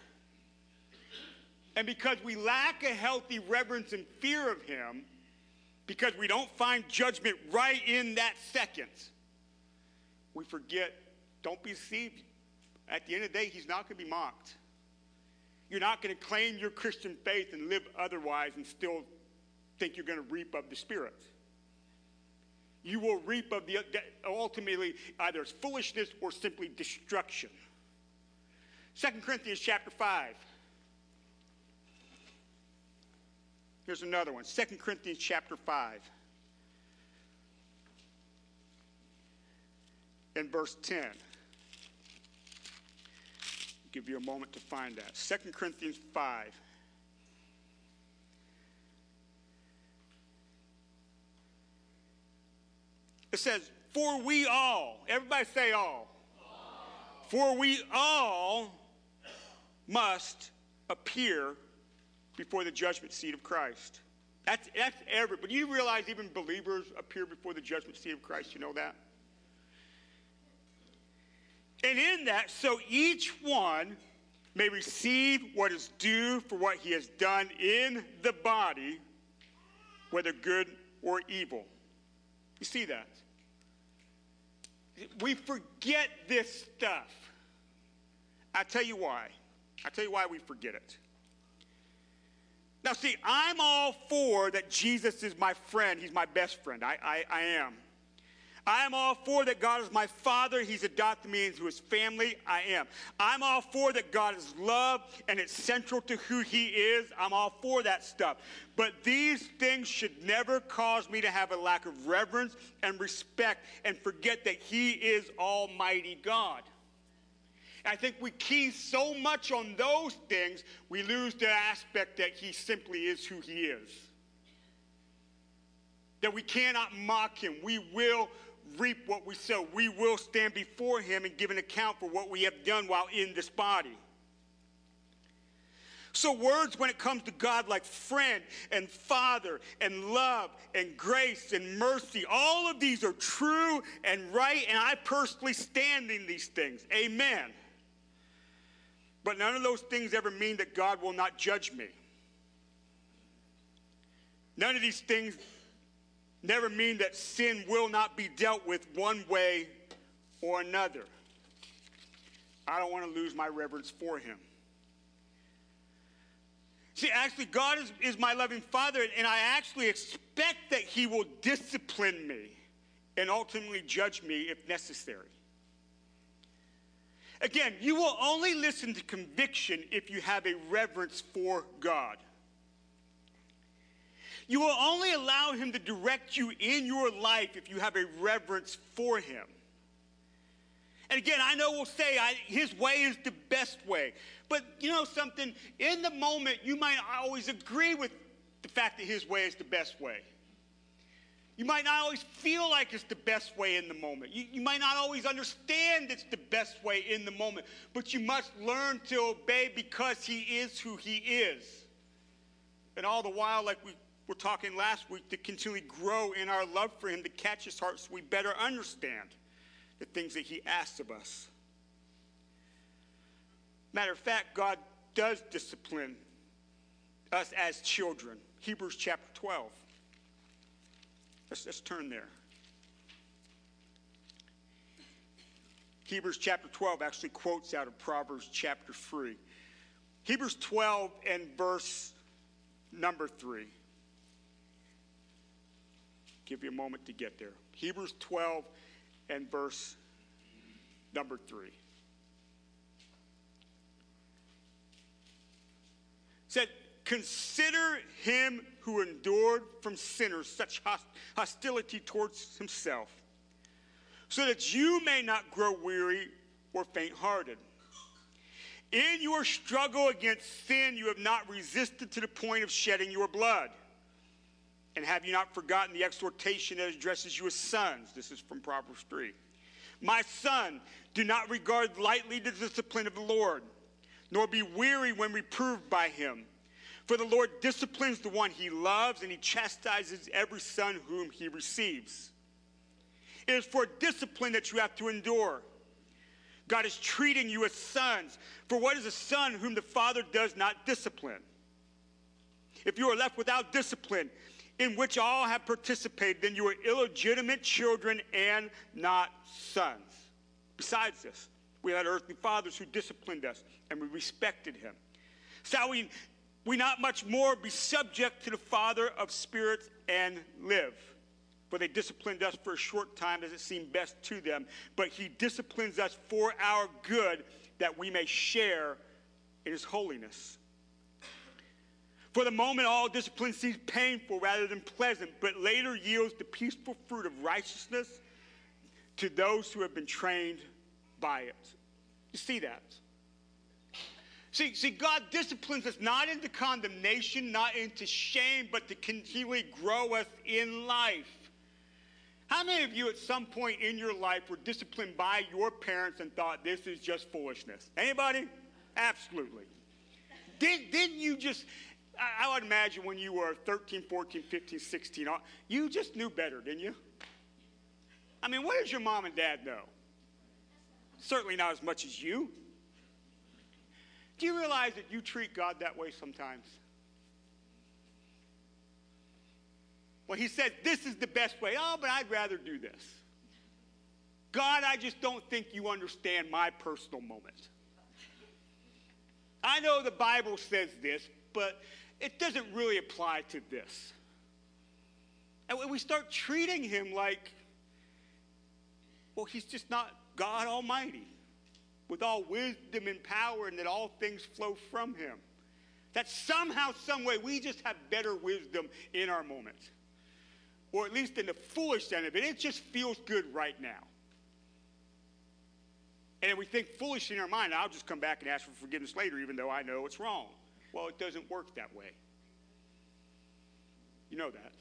Speaker 1: And because we lack a healthy reverence and fear of him, because we don't find judgment right in that second, we forget, don't be deceived. At the end of the day, he's not going to be mocked. You're not going to claim your Christian faith and live otherwise and still think you're going to reap of the Spirit. You will reap of the ultimately either foolishness or simply destruction. 2 Corinthians chapter 5. Here's another one. 2 Corinthians chapter 5. And verse 10. Give you a moment to find that. 2 Corinthians 5. It says, for we all, everybody say all. For we all must appear before the judgment seat of Christ. That's everybody. You realize even believers appear before the judgment seat of Christ? You know that? And in that, so each one may receive what is due for what he has done in the body, whether good or evil. You see that? We forget this stuff. I'll tell you why. I'll tell you why we forget it. Now, see, I'm all for that Jesus is my friend. He's my best friend. I am. I am all for that God is my Father. He's adopted me into his family. I am. I'm all for that God is love and it's central to who he is. I'm all for that stuff. But these things should never cause me to have a lack of reverence and respect and forget that he is Almighty God. I think we key so much on those things, we lose the aspect that he simply is who he is. That we cannot mock him. We will reap what we sow. We will stand before him and give an account for what we have done while in this body. So words when it comes to God like friend and father and love and grace and mercy, all of these are true and right, and I personally stand in these things. Amen. But none of those things ever mean that God will not judge me. None of these things never mean that sin will not be dealt with one way or another. I don't want to lose my reverence for him. See, actually, God is my loving Father, and I actually expect that he will discipline me and ultimately judge me if necessary. Again, you will only listen to conviction if you have a reverence for God. You will only allow him to direct you in your life if you have a reverence for him. And again, I know we'll say his way is the best way. But you know something? In the moment, you might not always agree with the fact that his way is the best way. You might not always feel like it's the best way in the moment. You might not always understand it's the best way in the moment. But you must learn to obey because he is who he is. And all the while, like we were talking last week, to continually grow in our love for him, to catch his heart so we better understand the things that he asks of us. Matter of fact, God does discipline us as children. Hebrews chapter 12. Let's turn there. Hebrews chapter 12 actually quotes out of Proverbs chapter 3. Hebrews 12 and verse number 3. Give you a moment to get there. Hebrews 12 and verse number 3. Said, consider him who endured from sinners such hostility towards himself, so that you may not grow weary or faint-hearted. In your struggle against sin, you have not resisted to the point of shedding your blood. And have you not forgotten the exhortation that addresses you as sons? This is from Proverbs 3. My son, do not regard lightly the discipline of the Lord, nor be weary when reproved by him. For the Lord disciplines the one he loves, and he chastises every son whom he receives. It is for discipline that you have to endure. God is treating you as sons. For what is a son whom the father does not discipline? If you are left without discipline, in which all have participated, then you are illegitimate children and not sons. Besides this, we had earthly fathers who disciplined us, and we respected him. Shall we not much more be subject to the Father of spirits and live? For they disciplined us for a short time as it seemed best to them, but he disciplines us for our good, that we may share in his holiness. For the moment, all discipline seems painful rather than pleasant, but later yields the peaceful fruit of righteousness to those who have been trained by it. You see that? See, God disciplines us not into condemnation, not into shame, but to continually grow us in life. How many of you at some point in your life were disciplined by your parents and thought this is just foolishness? Anybody? Absolutely. Didn't you just, I would imagine when you were 13, 14, 15, 16, you just knew better, didn't you? I mean, what does your mom and dad know? Certainly not as much as you. Do you realize that you treat God that way sometimes? Well, he said, this is the best way. Oh, but I'd rather do this. God, I just don't think you understand my personal moment. I know the Bible says this, but it doesn't really apply to this. And when we start treating him like, well, he's just not God Almighty, with all wisdom and power, and that all things flow from him. That somehow, some way, we just have better wisdom in our moment. Or at least in the foolish end of it. It just feels good right now. And we think foolish in our mind, I'll just come back and ask for forgiveness later, even though I know it's wrong. Well, it doesn't work that way. You know that.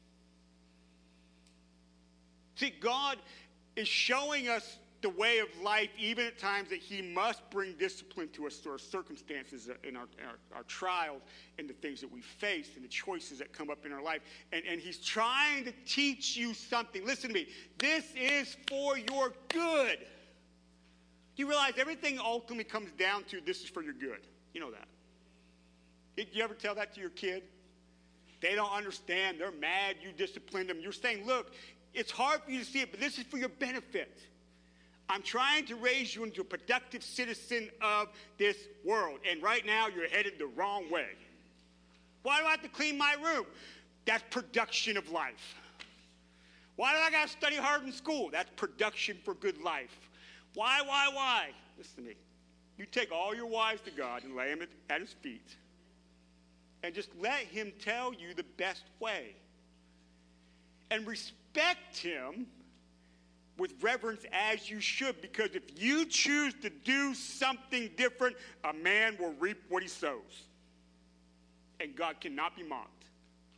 Speaker 1: See, God is showing us the way of life, even at times that he must bring discipline to us through our circumstances, in our trials, and the things that we face, and the choices that come up in our life. And he's trying to teach you something. Listen to me. This is for your good. Do you realize everything ultimately comes down to this is for your good? You know that. Did you ever tell that to your kid? They don't understand. They're mad. You disciplined them. You're saying, look, it's hard for you to see it, but this is for your benefit. I'm trying to raise you into a productive citizen of this world. And right now, you're headed the wrong way. Why do I have to clean my room? That's production of life. Why do I got to study hard in school? That's production for good life. Why? Listen to me. You take all your whys to God and lay them at his feet. And just let him tell you the best way. And respect him with reverence as you should, because if you choose to do something different, a man will reap what he sows. And God cannot be mocked.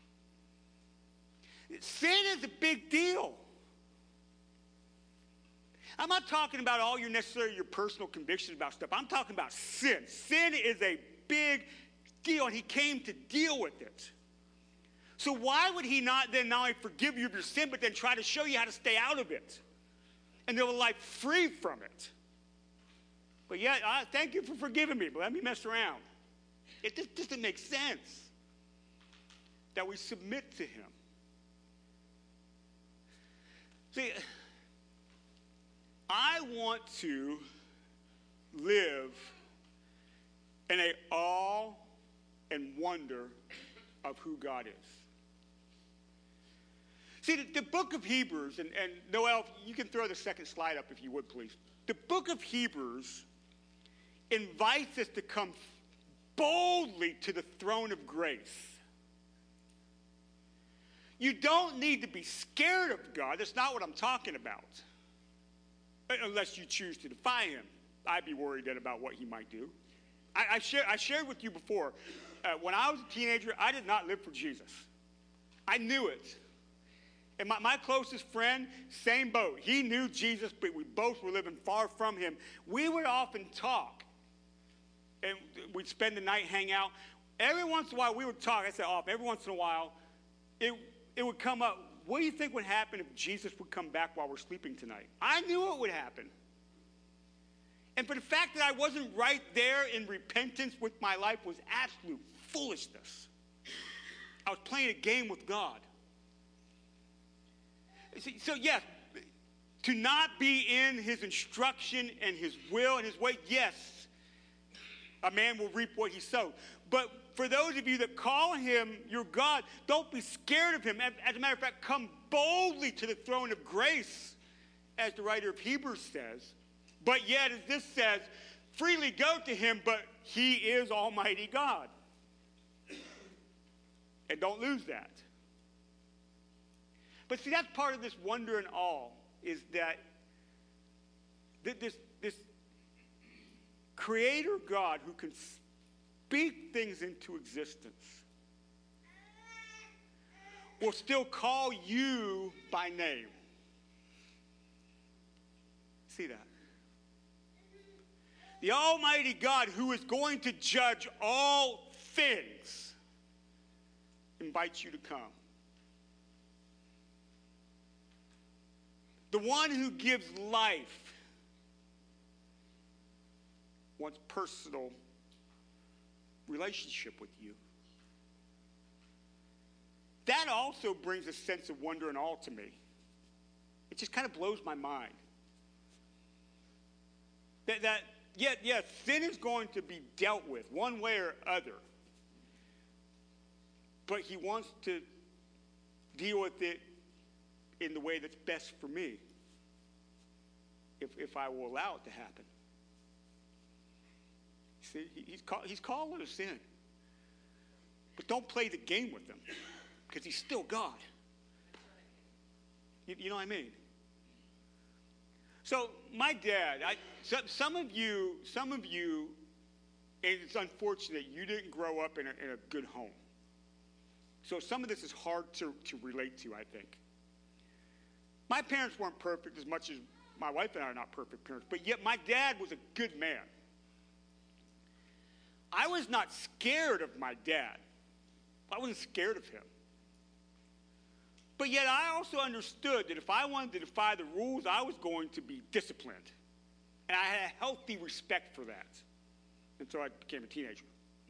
Speaker 1: Sin is a big deal. I'm not talking about all your personal convictions about stuff. I'm talking about sin. Sin is a big deal, and he came to deal with it. So why would he not then not only forgive you of your sin, but then try to show you how to stay out of it and live a life free from it? But yet, thank you for forgiving me, but let me mess around. It just doesn't make sense that we submit to him. See, I want to live in a awe and wonder of who God is. See, the book of Hebrews, and Noel, you can throw the second slide up if you would, please. The book of Hebrews invites us to come boldly to the throne of grace. You don't need to be scared of God. That's not what I'm talking about. Unless you choose to defy him. I'd be worried then about what he might do. I shared with you before, when I was a teenager, I did not live for Jesus. I knew it. And my closest friend, same boat. He knew Jesus, but we both were living far from him. We would often talk. And we'd spend the night, hang out. Every once in a while, we would talk. I said, every once in a while, it would come up. What do you think would happen if Jesus would come back while we're sleeping tonight? I knew it would happen. And for the fact that I wasn't right there in repentance with my life was absolute foolishness. I was playing a game with God. So yes, to not be in his instruction and his will and his way, yes, a man will reap what he sowed. But for those of you that call him your God, don't be scared of him. As a matter of fact, come boldly to the throne of grace, as the writer of Hebrews says. But yet, as this says, freely go to him, but he is Almighty God. And don't lose that. But see, that's part of this wonder and awe, is that this creator God who can speak things into existence will still call you by name. See that? The Almighty God who is going to judge all things invites you to come. The one who gives life wants personal relationship with you. That also brings a sense of wonder and awe to me. It just kind of blows my mind. Yes, sin is going to be dealt with one way or other. But he wants to deal with it in the way that's best for me, if I will allow it to happen. See, he's calling us in. But don't play the game with him, because he's still God. You know what I mean? So my dad, some of you, and it's unfortunate, you didn't grow up in a good home. So some of this is hard to relate to, I think. My parents weren't perfect as much as my wife and I are not perfect parents, but yet my dad was a good man. I was not scared of my dad. I wasn't scared of him. But yet I also understood that if I wanted to defy the rules, I was going to be disciplined. And I had a healthy respect for that until I became a teenager.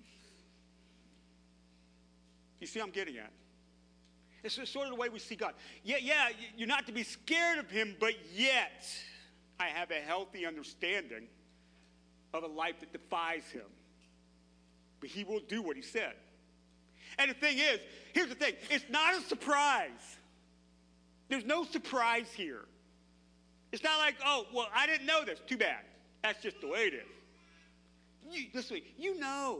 Speaker 1: You see what I'm getting at? It's sort of the way we see God. Yeah, you're not to be scared of him, but yet I have a healthy understanding of a life that defies him. But he will do what he said. And the thing is, here's the thing, it's not a surprise. There's no surprise here. It's not like, oh, well, I didn't know this. Too bad. That's just the way it is. Listen, you know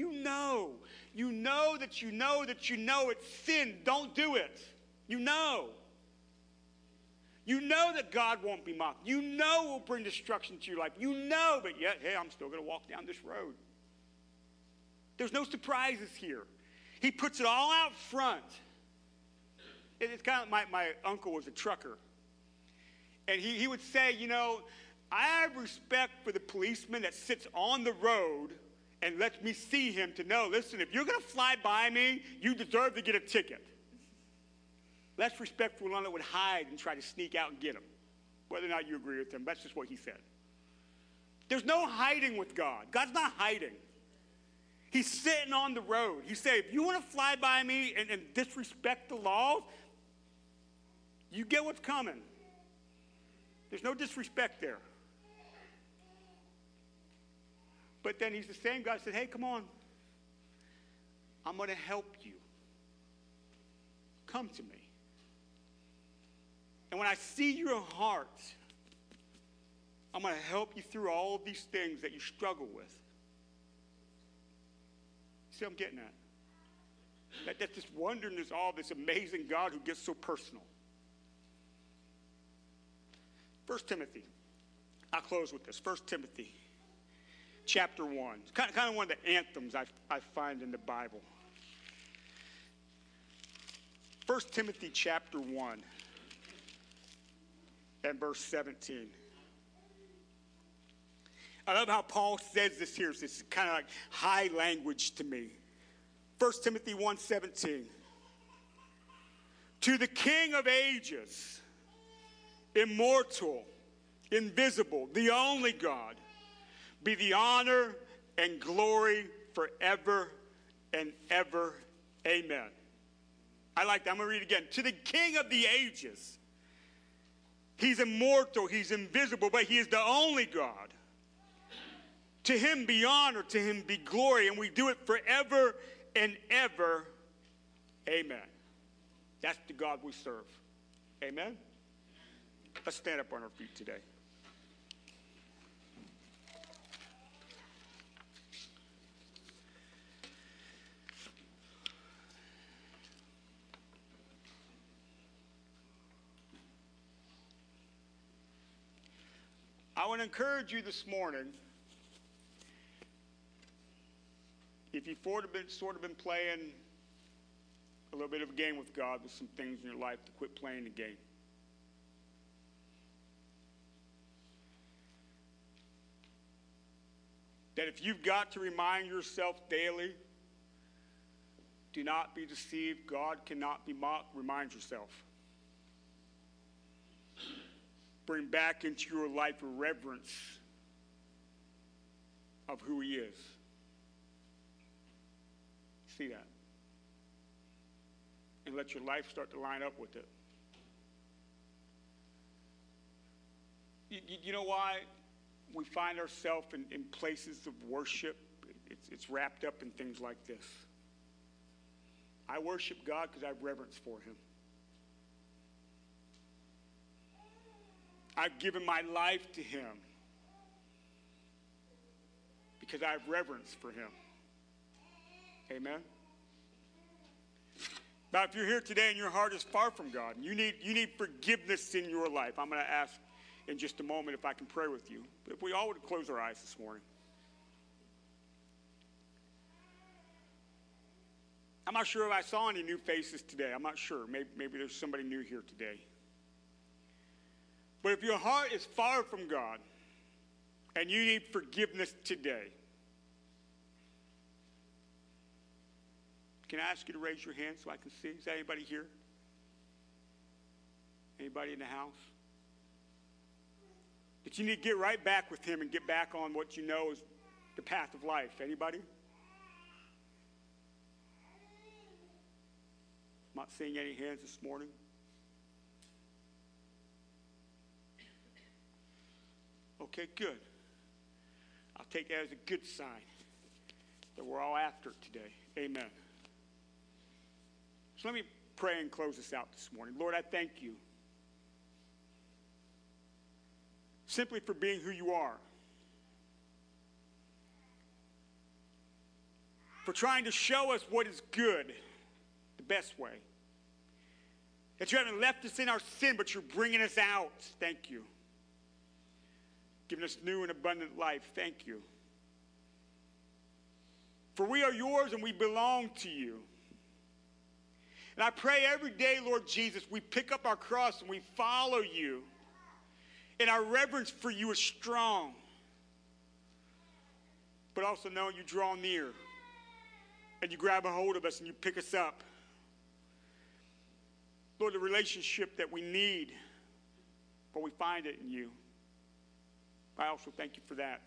Speaker 1: that it's sin. Don't do it. You know. You know that God won't be mocked. You know will bring destruction to your life. You know, but yet, hey, I'm still going to walk down this road. There's no surprises here. He puts it all out front. It's kind of like my uncle was a trucker. And he would say, I have respect for the policeman that sits on the road and lets me see him to know, listen, if you're going to fly by me, you deserve to get a ticket. Less respect for one that would hide and try to sneak out and get him. Whether or not you agree with him, that's just what he said. There's no hiding with God. God's not hiding. He's sitting on the road. He said, if you want to fly by me and disrespect the laws, you get what's coming. There's no disrespect there. But then he's the same guy who said, hey, come on. I'm going to help you. Come to me. And when I see your heart, I'm going to help you through all of these things that you struggle with. See what I'm getting at? That's this wonder and this awe, this amazing God who gets so personal. 1 Timothy. I'll close with this. 1 Timothy chapter 1. It's kind of one of the anthems I find in the Bible. 1 Timothy chapter 1 and verse 17. I love how Paul says this here. It's kind of like high language to me. 1 Timothy 1:17. To the King of ages, immortal, invisible, the only God, be the honor and glory forever and ever. Amen. I like that. I'm going to read it again. To the King of the ages. He's immortal. He's invisible, but he is the only God. To him be honor. To him be glory. And we do it forever and ever. Amen. That's the God we serve. Amen. Let's stand up on our feet today. I want to encourage you this morning, if you've sort of been playing a little bit of a game with God with some things in your life, to quit playing the game. That if you've got to remind yourself daily, do not be deceived, God cannot be mocked, remind yourself. Bring back into your life a reverence of who he is. See that? And let your life start to line up with it. You know why we find ourselves in places of worship? It's wrapped up in things like this. I worship God because I have reverence for him. I've given my life to him because I have reverence for him. Amen? Now, if you're here today and your heart is far from God, and you need forgiveness in your life, I'm going to ask in just a moment if I can pray with you. But if we all would close our eyes this morning. I'm not sure if I saw any new faces today. I'm not sure. Maybe there's somebody new here today. But if your heart is far from God and you need forgiveness today, can I ask you to raise your hand so I can see? Is that anybody here? Anybody in the house? That you need to get right back with him and get back on what you know is the path of life. Anybody? I'm not seeing any hands this morning. Okay, good. I'll take that as a good sign that we're all after it today. Amen. So let me pray and close this out this morning. Lord, I thank you simply for being who you are, for trying to show us what is good the best way, that you haven't left us in our sin, but you're bringing us out. Thank you. Giving us new and abundant life. Thank you. For we are yours and we belong to you. And I pray every day, Lord Jesus, we pick up our cross and we follow you. And our reverence for you is strong. But also knowing you draw near. And you grab a hold of us and you pick us up. Lord, the relationship that we need, but we find it in you. I also thank you for that.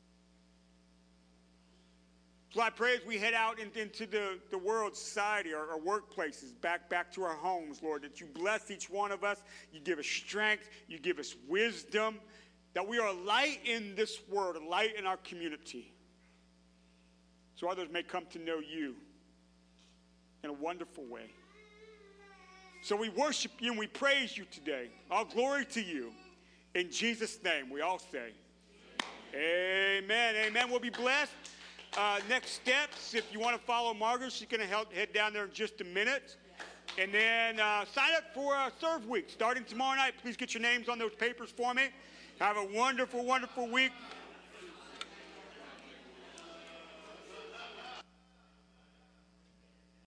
Speaker 1: So I pray as we head out into the world, society, our workplaces, back to our homes, Lord, that you bless each one of us. You give us strength. You give us wisdom. That we are a light in this world, a light in our community. So others may come to know you in a wonderful way. So we worship you and we praise you today. All glory to you. In Jesus' name, we all say, amen. Amen. We'll be blessed. Next steps, if you want to follow Margaret, she's going to head down there in just a minute. And then sign up for Serve Week starting tomorrow night. Please get your names on those papers for me. Have a wonderful, wonderful week.